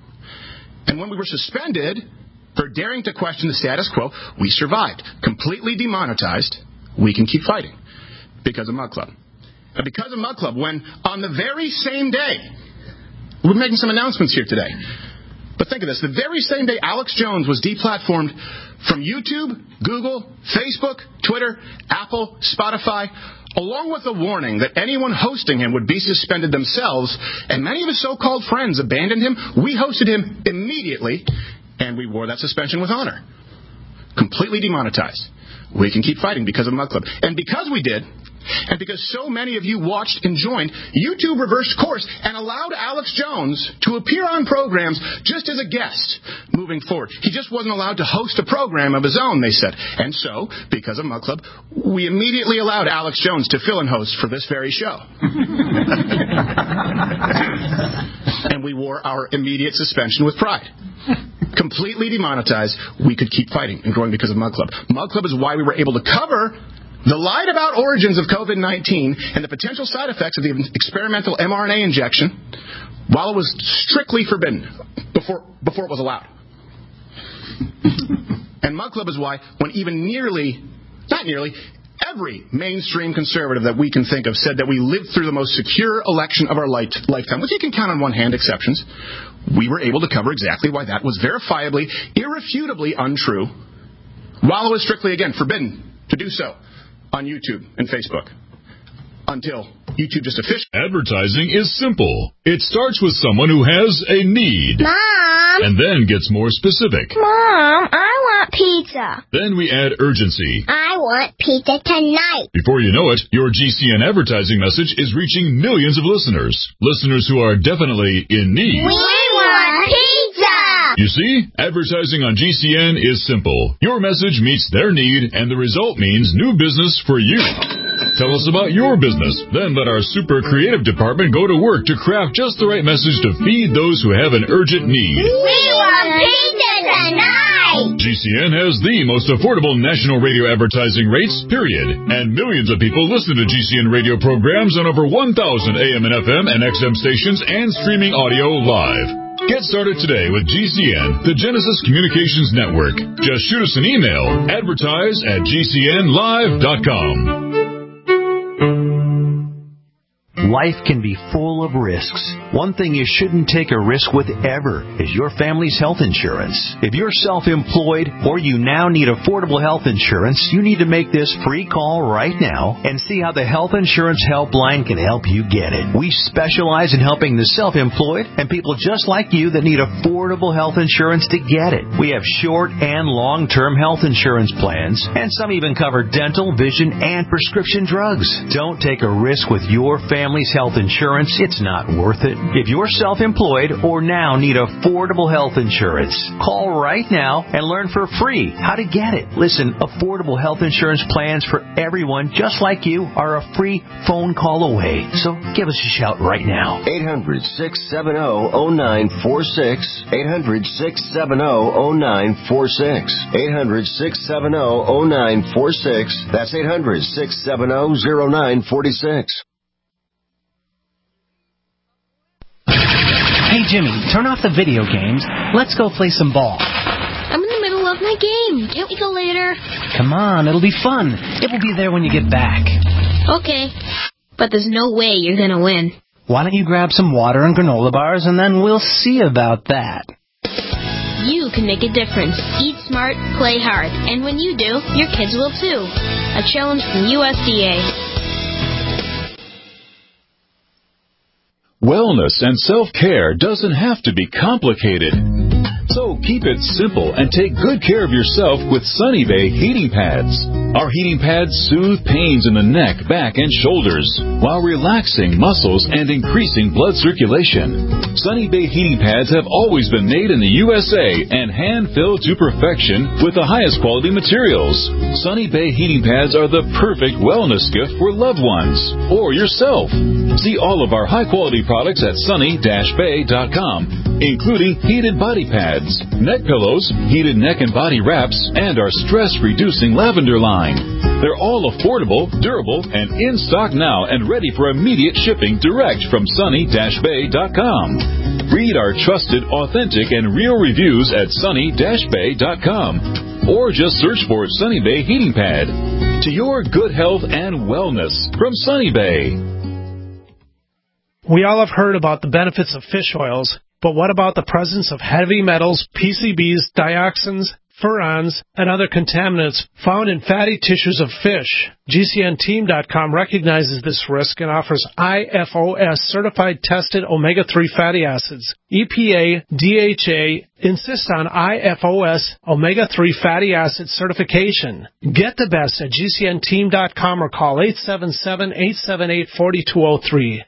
And when we were suspended for daring to question the status quo, we survived. Completely demonetized. We can keep fighting. Because of Mug Club. And because of Mug Club, when on the very same day, we're making some announcements here today. But think of this. The very same day Alex Jones was deplatformed from YouTube, Google, Facebook, Twitter, Apple, Spotify, along with a warning that anyone hosting him would be suspended themselves, and many of his so-called friends abandoned him, we hosted him immediately, and we wore that suspension with honor. Completely demonetized. We can keep fighting because of Mug Club. And because we did, and because so many of you watched and joined, YouTube reversed course and allowed Alex Jones to appear on programs just as a guest moving forward. He just wasn't allowed to host a program of his own, they said. And so, because of Mug Club, we immediately allowed Alex Jones to fill and host for this very show. And we wore our immediate suspension with pride. Completely demonetized, we could keep fighting and growing because of Mug Club. Mug Club is why we were able to cover the lied about origins of COVID nineteen and the potential side effects of the experimental M R N A injection while it was strictly forbidden before, before it was allowed. And Mug Club is why when even nearly, not nearly, every mainstream conservative that we can think of said that we lived through the most secure election of our light, lifetime, which you can count on one hand exceptions, we were able to cover exactly why that was verifiably, irrefutably untrue, while it was strictly, again, forbidden to do so on YouTube and Facebook. Until YouTube just officially... Advertising is simple. It starts with someone who has a need. Mom! And then gets more specific. Mom, I want pizza. Then we add urgency. I want pizza tonight. Before you know it, your G C N advertising message is reaching millions of listeners. Listeners who are definitely in need. We want pizza! You see, advertising on G C N is simple. Your message meets their need, and the result means new business for you. Tell us about your business. Then let our super creative department go to work to craft just the right message to feed those who have an urgent need. We want pizza tonight! G C N has the most affordable national radio advertising rates, period. And millions of people listen to G C N radio programs on over one thousand A M and F M and X M stations and streaming audio live. Get started today with G C N, the Genesis Communications Network. Just shoot us an email, advertise at G C N live dot com. life can be full of risks. One thing you shouldn't take a risk with ever is your family's health insurance. If you're self-employed or you now need affordable health insurance, you need to make this free call right now and see how the Health Insurance Helpline can help you get it. We specialize in helping the self-employed and people just like you that need affordable health insurance to get it. We have short and long-term health insurance plans, and some even cover dental, vision, and prescription drugs. Don't take a risk with your family's health insurance. It's not worth it. If you're self-employed or now need affordable health insurance, call right now and learn for free how to get it. Listen, affordable health insurance plans for everyone just like you are a free phone call away. So give us a shout right now. eight hundred, six seven zero, zero nine four six. eight hundred, six seven zero, zero nine four six. eight hundred, six seven zero, zero nine four six. That's eight hundred, six seven zero, zero nine four six. Hey, Jimmy, turn off the video games. Let's go play some ball. I'm in the middle of my game. Can't we go later? Come on, it'll be fun. It will be there when you get back. Okay, but there's no way you're going to win. Why don't you grab some water and granola bars, and then we'll see about that. You can make a difference. Eat smart, play hard. And when you do, your kids will too. A challenge from U S D A. Wellness and self-care doesn't have to be complicated. So keep it simple and take good care of yourself with Sunny Bay heating pads. Our heating pads soothe pains in the neck, back, and shoulders while relaxing muscles and increasing blood circulation. Sunny Bay heating pads have always been made in the U S A and hand-filled to perfection with the highest quality materials. Sunny Bay heating pads are the perfect wellness gift for loved ones or yourself. See all of our high-quality products at sunny dash bay dot com, including heated body pads, neck pillows, heated neck and body wraps, and our stress-reducing lavender line. They're all affordable, durable, and in stock now and ready for immediate shipping direct from sunny dash bay dot com. Read our trusted, authentic, and real reviews at sunny dash bay dot com. Or just search for Sunny Bay Heating Pad. To your good health and wellness from Sunny Bay. We all have heard about the benefits of fish oils, but what about the presence of heavy metals, P C Bs, dioxins, furans, and other contaminants found in fatty tissues of fish? G C N team dot com recognizes this risk and offers I F O S certified tested omega three fatty acids. E P A, D H A insist on I F O S omega three fatty acid certification. Get the best at G C N team dot com or call eight seven seven, eight seven eight, four two zero three.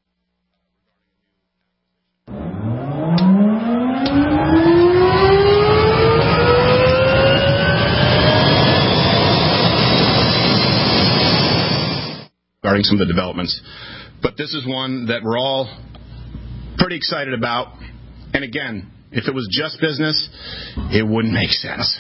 Regarding some of the developments. But this is one that we're all pretty excited about. And again, if it was just business, it wouldn't make sense.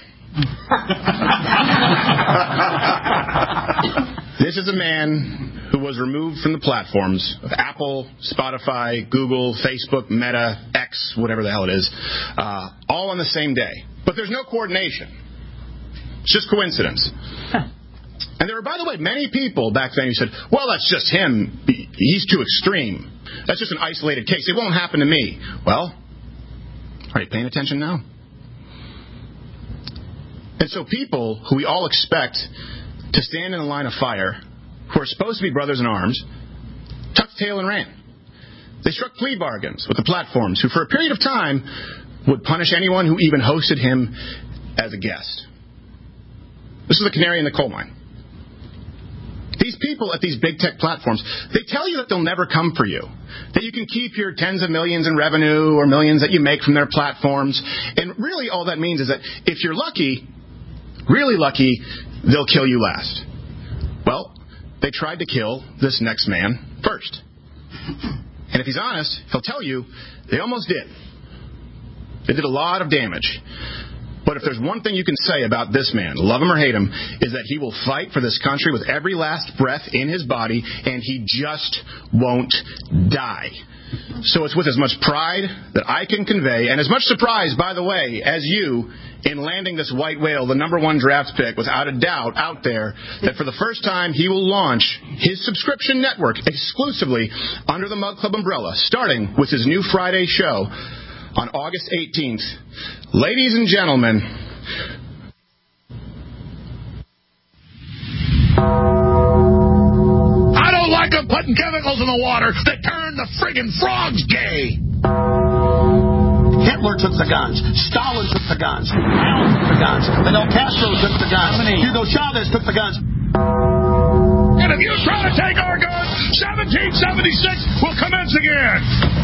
This is a man who was removed from the platforms of Apple, Spotify, Google, Facebook, Meta, X, whatever the hell it is, uh, all on the same day. But there's no coordination. It's just coincidence. And there were, by the way, many people back then who said, well, that's just him. He's too extreme. That's just an isolated case. It won't happen to me. Well, are you paying attention now? And so people who we all expect to stand in the line of fire, who are supposed to be brothers in arms, tucked tail and ran. They struck plea bargains with the platforms who, for a period of time, would punish anyone who even hosted him as a guest. This is the canary in the coal mine. These people at these big tech platforms, they tell you that they'll never come for you, that you can keep your tens of millions in revenue or millions that you make from their platforms. And really all that means is that if you're lucky, really lucky, they'll kill you last. Well, they tried to kill this next man first. And if he's honest, he'll tell you they almost did. They did a lot of damage. But if there's one thing you can say about this man, love him or hate him, is that he will fight for this country with every last breath in his body, and he just won't die. So it's with as much pride that I can convey, and as much surprise, by the way, as you, in landing this white whale, the number one draft pick, without a doubt, out there, that for the first time he will launch his subscription network exclusively under the Mug Club umbrella, starting with his new Friday show on August eighteenth. Ladies and gentlemen, I don't like them putting chemicals in the water that turn the friggin' frogs gay. Hitler took the guns. Stalin took the guns. Mao took the guns. Fidel Castro took the guns. Hugo Chavez took the guns. And if you try to take our guns, seventeen seventy-six will commence again.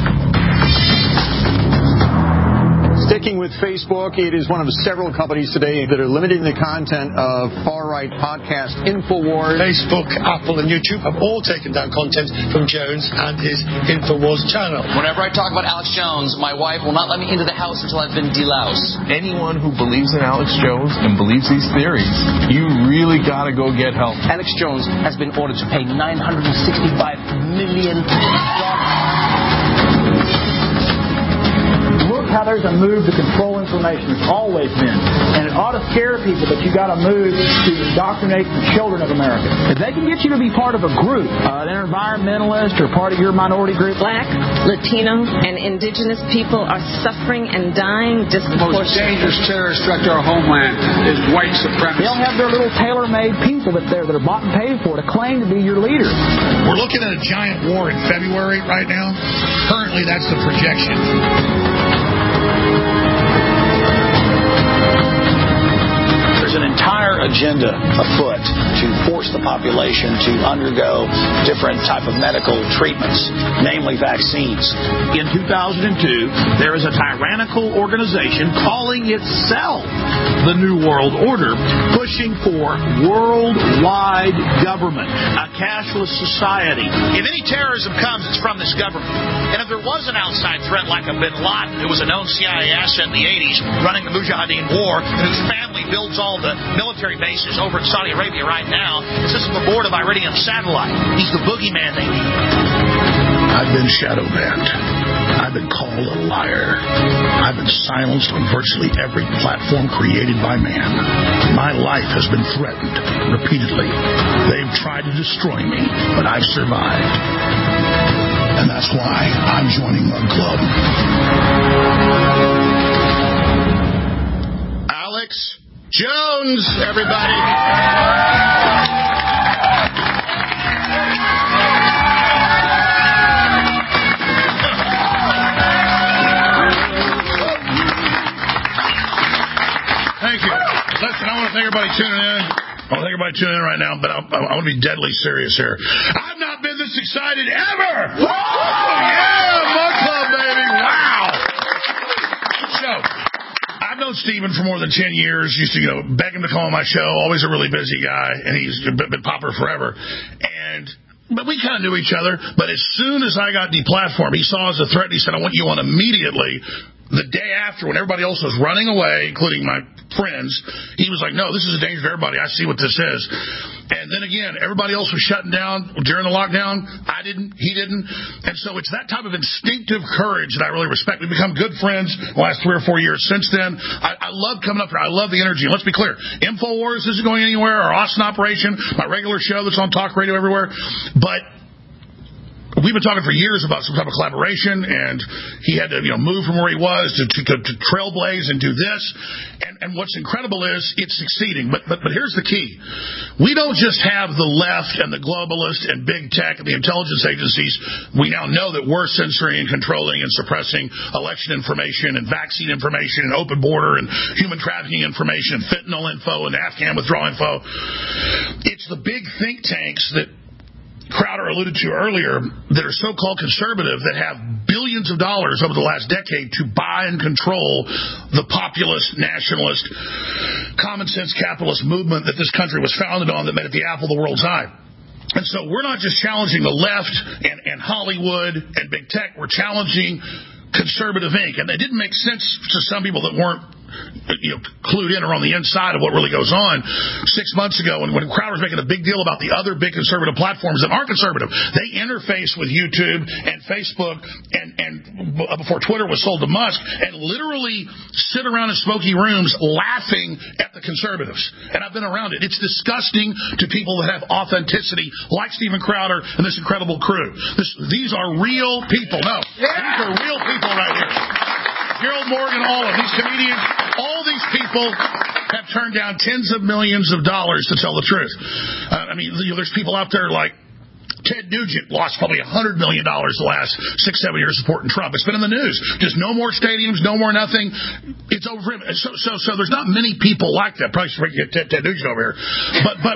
Sticking with Facebook, it is one of several companies today that are limiting the content of far-right podcast InfoWars. Facebook, Apple, and YouTube have all taken down content from Jones and his InfoWars channel. Whenever I talk about Alex Jones, my wife will not let me into the house until I've been deloused. Anyone who believes in Alex Jones and believes these theories, you really got to go get help. Alex Jones has been ordered to pay nine hundred sixty-five million dollars. How there's a move to control information. It's always been. And it ought to scare people that you got to move to indoctrinate the children of America. If they can get you to be part of a group, uh, an environmentalist or part of your minority group. Black, Latino, and indigenous people are suffering and dying disproportionately. The most dangerous terrorist threat to our homeland is white supremacy. They'll have their little tailor-made people that they're that are bought and paid for to claim to be your leader. We're looking at a giant war in February right now. Currently, that's the projection. There's an entire agenda afoot to force the population to undergo different type of medical treatments, namely vaccines. In two thousand two, there is a tyrannical organization calling itself the New World Order, pushing for worldwide government, a cashless society. If any terrorism comes, it's from this government. And if there was an outside threat like a bin Laden, who was a known C I A asset in the eighties, running the Mujahideen war, and whose family builds all the military bases over in Saudi Arabia right now, it sits on the board of Iridium Satellite. He's the boogeyman they need. I've been shadow banned. I've been called a liar. I've been silenced on virtually every platform created by man. My life has been threatened repeatedly. They've tried to destroy me, but I've survived. And that's why I'm joining Mug Club. Alex Jones, everybody. Thank you. Listen, I want to thank everybody tuning in. I want to thank everybody tuning in right now, but I, I want to be deadly serious here. I've not been this excited ever! Woo! Yeah, Mug Club, baby! Wow! So, I've known Steven for more than ten years. Used to, you know, beg him to come on my show. Always a really busy guy, and he's been popular forever. And but we kind of knew each other. But as soon as I got deplatformed, he saw us as a threat, and he said, I want you on immediately. The day after, when everybody else was running away, including my friends, he was like, no, this is a danger to everybody. I see what this is. And then again, everybody else was shutting down during the lockdown. I didn't. He didn't. And so it's that type of instinctive courage that I really respect. We've become good friends the last three or four years since then. I, I love coming up here. I love the energy. And let's be clear. InfoWars isn't going anywhere. Our Austin operation, my regular show that's on talk radio everywhere. But we've been talking for years about some type of collaboration, and he had to, you know, move from where he was to, to, to trailblaze and do this. And, and what's incredible is it's succeeding. But, but but here's the key: we don't just have the left and the globalists and big tech and the intelligence agencies. We now know that we're censoring and controlling and suppressing election information and vaccine information and open border and human trafficking information and fentanyl info and Afghan withdrawal info. It's the big think tanks that Crowder alluded to earlier that are so-called conservative that have billions of dollars over the last decade to buy and control the populist, nationalist, common-sense capitalist movement that this country was founded on that made it the apple of the world's eye. And so we're not just challenging the left and, and Hollywood and big tech. We're challenging conservative Incorporated. And it didn't make sense to some people that weren't you know, clued in or on the inside of what really goes on. Six months ago, when, when Crowder was making a big deal about the other big conservative platforms that aren't conservative, they interface with YouTube and Facebook and, and before Twitter was sold to Musk, and literally sit around in smoky rooms laughing at the conservatives. And I've been around it. It's disgusting to people that have authenticity like Steven Crowder and this incredible crew. This, these are real people. No, these are real people right here. Gerald Morgan, all of these comedians, all these people have turned down tens of millions of dollars to tell the truth. Uh, I mean, you know, there's people out there like Ted Nugent lost probably one hundred million dollars the last six, seven years supporting Trump. It's been in the news. Just no more stadiums, no more nothing. It's over for him. So, so, so there's not many people like that. Probably should get Ted, Ted Nugent over here. But, but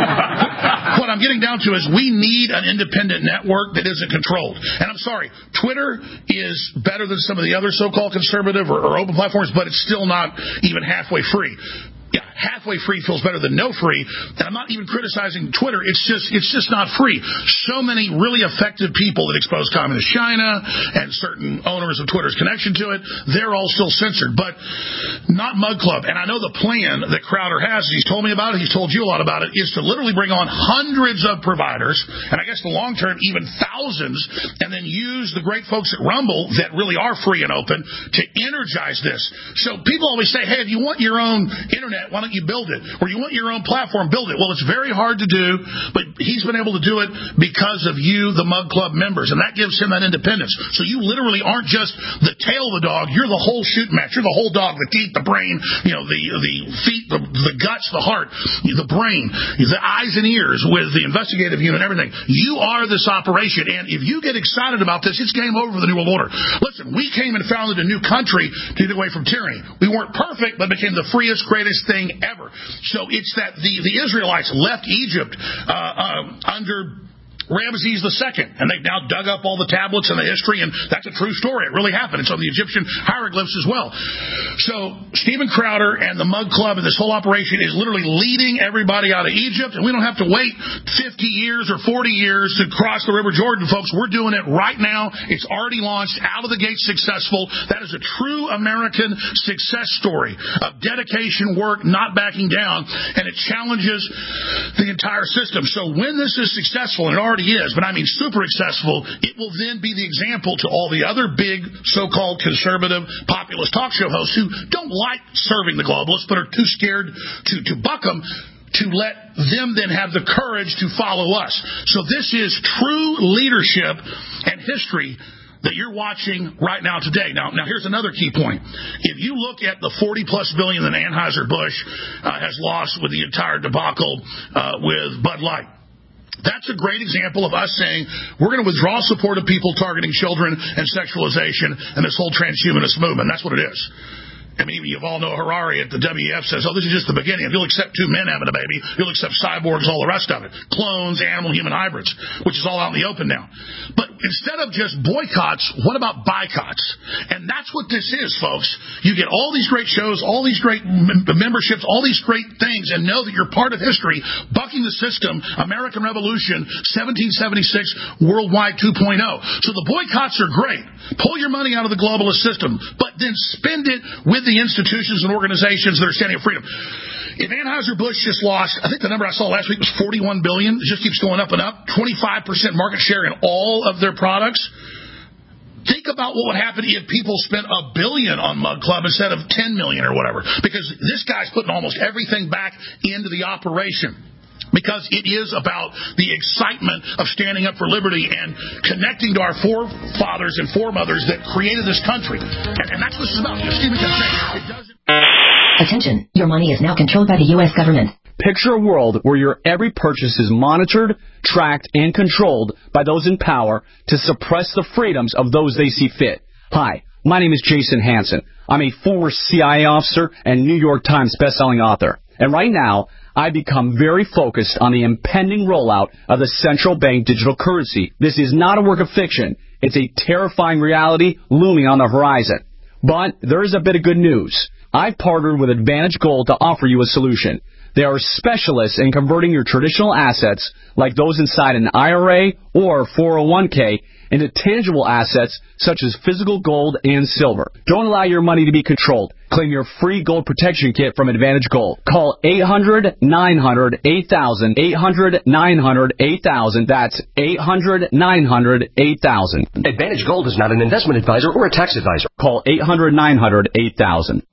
what I'm getting down to is we need an independent network that isn't controlled. And I'm sorry, Twitter is better than some of the other so-called conservative or, or open platforms, but it's still not even halfway free. Yeah, halfway free feels better than no free. And I'm not even criticizing Twitter. It's just it's just not free. So many really effective people that expose communist China and certain owners of Twitter's connection to it, they're all still censored. But not Mug Club. And I know the plan that Crowder has, he's told me about it, he's told you a lot about it, is to literally bring on hundreds of providers, and I guess the long term, even thousands, and then use the great folks at Rumble that really are free and open to energize this. So people always say, hey, if you want your own internet, why don't you build it? Or you want your own platform, build it. Well, it's very hard to do, but he's been able to do it because of you, the Mug Club members, and that gives him that independence. So you literally aren't just the tail of the dog, you're the whole shooting match. You're the whole dog, the teeth, the brain, you know, the the feet, the, the guts, the heart, the brain, the eyes and ears with the investigative unit and everything. You are this operation, and if you get excited about this, it's game over for the New World Order. Listen, we came and founded a new country to get away from tyranny. We weren't perfect, but became the freest, greatest thing ever. So it's that the, the Israelites left Egypt uh, uh, under Ramses the Second, and they've now dug up all the tablets and the history, and that's a true story. It really happened. It's on the Egyptian hieroglyphs as well. So Steven Crowder and the Mug Club and this whole operation is literally leading everybody out of Egypt, and we don't have to wait fifty years or forty years to cross the River Jordan, folks. We're doing it right now. It's already launched, out of the gate successful. That is a true American success story of dedication, work, not backing down, and it challenges the entire system. So when this is successful, and it already is, but I mean super successful, it will then be the example to all the other big so-called conservative populist talk show hosts who don't like serving the globalists but are too scared to, to buck them, to let them then have the courage to follow us. So this is true leadership and history that you're watching right now today. Now, now here's another key point. If you look at the forty plus billion that Anheuser-Busch uh, has lost with the entire debacle uh, with Bud Light, that's a great example of us saying we're going to withdraw support of people targeting children and sexualization and this whole transhumanist movement. That's what it is. I mean, you all know Harari at the W E F says, oh, this is just the beginning. If you'll accept two men having a baby, you'll accept cyborgs, all the rest of it. Clones, animal-human hybrids, which is all out in the open now. But instead of just boycotts, what about boycotts? And that's what this is, folks. You get all these great shows, all these great m- memberships, all these great things, and know that you're part of history, bucking the system, American Revolution, seventeen seventy-six, Worldwide two point oh. So the boycotts are great. Pull your money out of the globalist system, but then spend it with the institutions and organizations that are standing up for freedom. If Anheuser-Busch just lost, I think the number I saw last week was forty-one billion dollars. It just keeps going up and up. twenty-five percent market share in all of their products. Think about what would happen if people spent a billion on Mug Club instead of ten million or whatever. Because this guy's putting almost everything back into the operation. Because it is about the excitement of standing up for liberty and connecting to our forefathers and foremothers that created this country. And, and that's what this is about. Stephen kept saying, it doesn't... Attention, your money is now controlled by the U S government. Picture a world where your every purchase is monitored, tracked, and controlled by those in power to suppress the freedoms of those they see fit. Hi, my name is Jason Hansen. I'm a former C I A officer and New York Times bestselling author. And right now, I become very focused on the impending rollout of the central bank digital currency. This is not a work of fiction. It's a terrifying reality looming on the horizon. But there is a bit of good news. I've partnered with Advantage Gold to offer you a solution. They are specialists in converting your traditional assets, like those inside an I R A or four oh one k, into tangible assets such as physical gold and silver. Don't allow your money to be controlled. Claim your free gold protection kit from Advantage Gold. Call eight hundred nine hundred eight thousand, eight hundred nine hundred eight thousand. That's eight hundred nine hundred eight thousand. Advantage Gold is not an investment advisor or a tax advisor. Call eight hundred nine hundred eight thousand.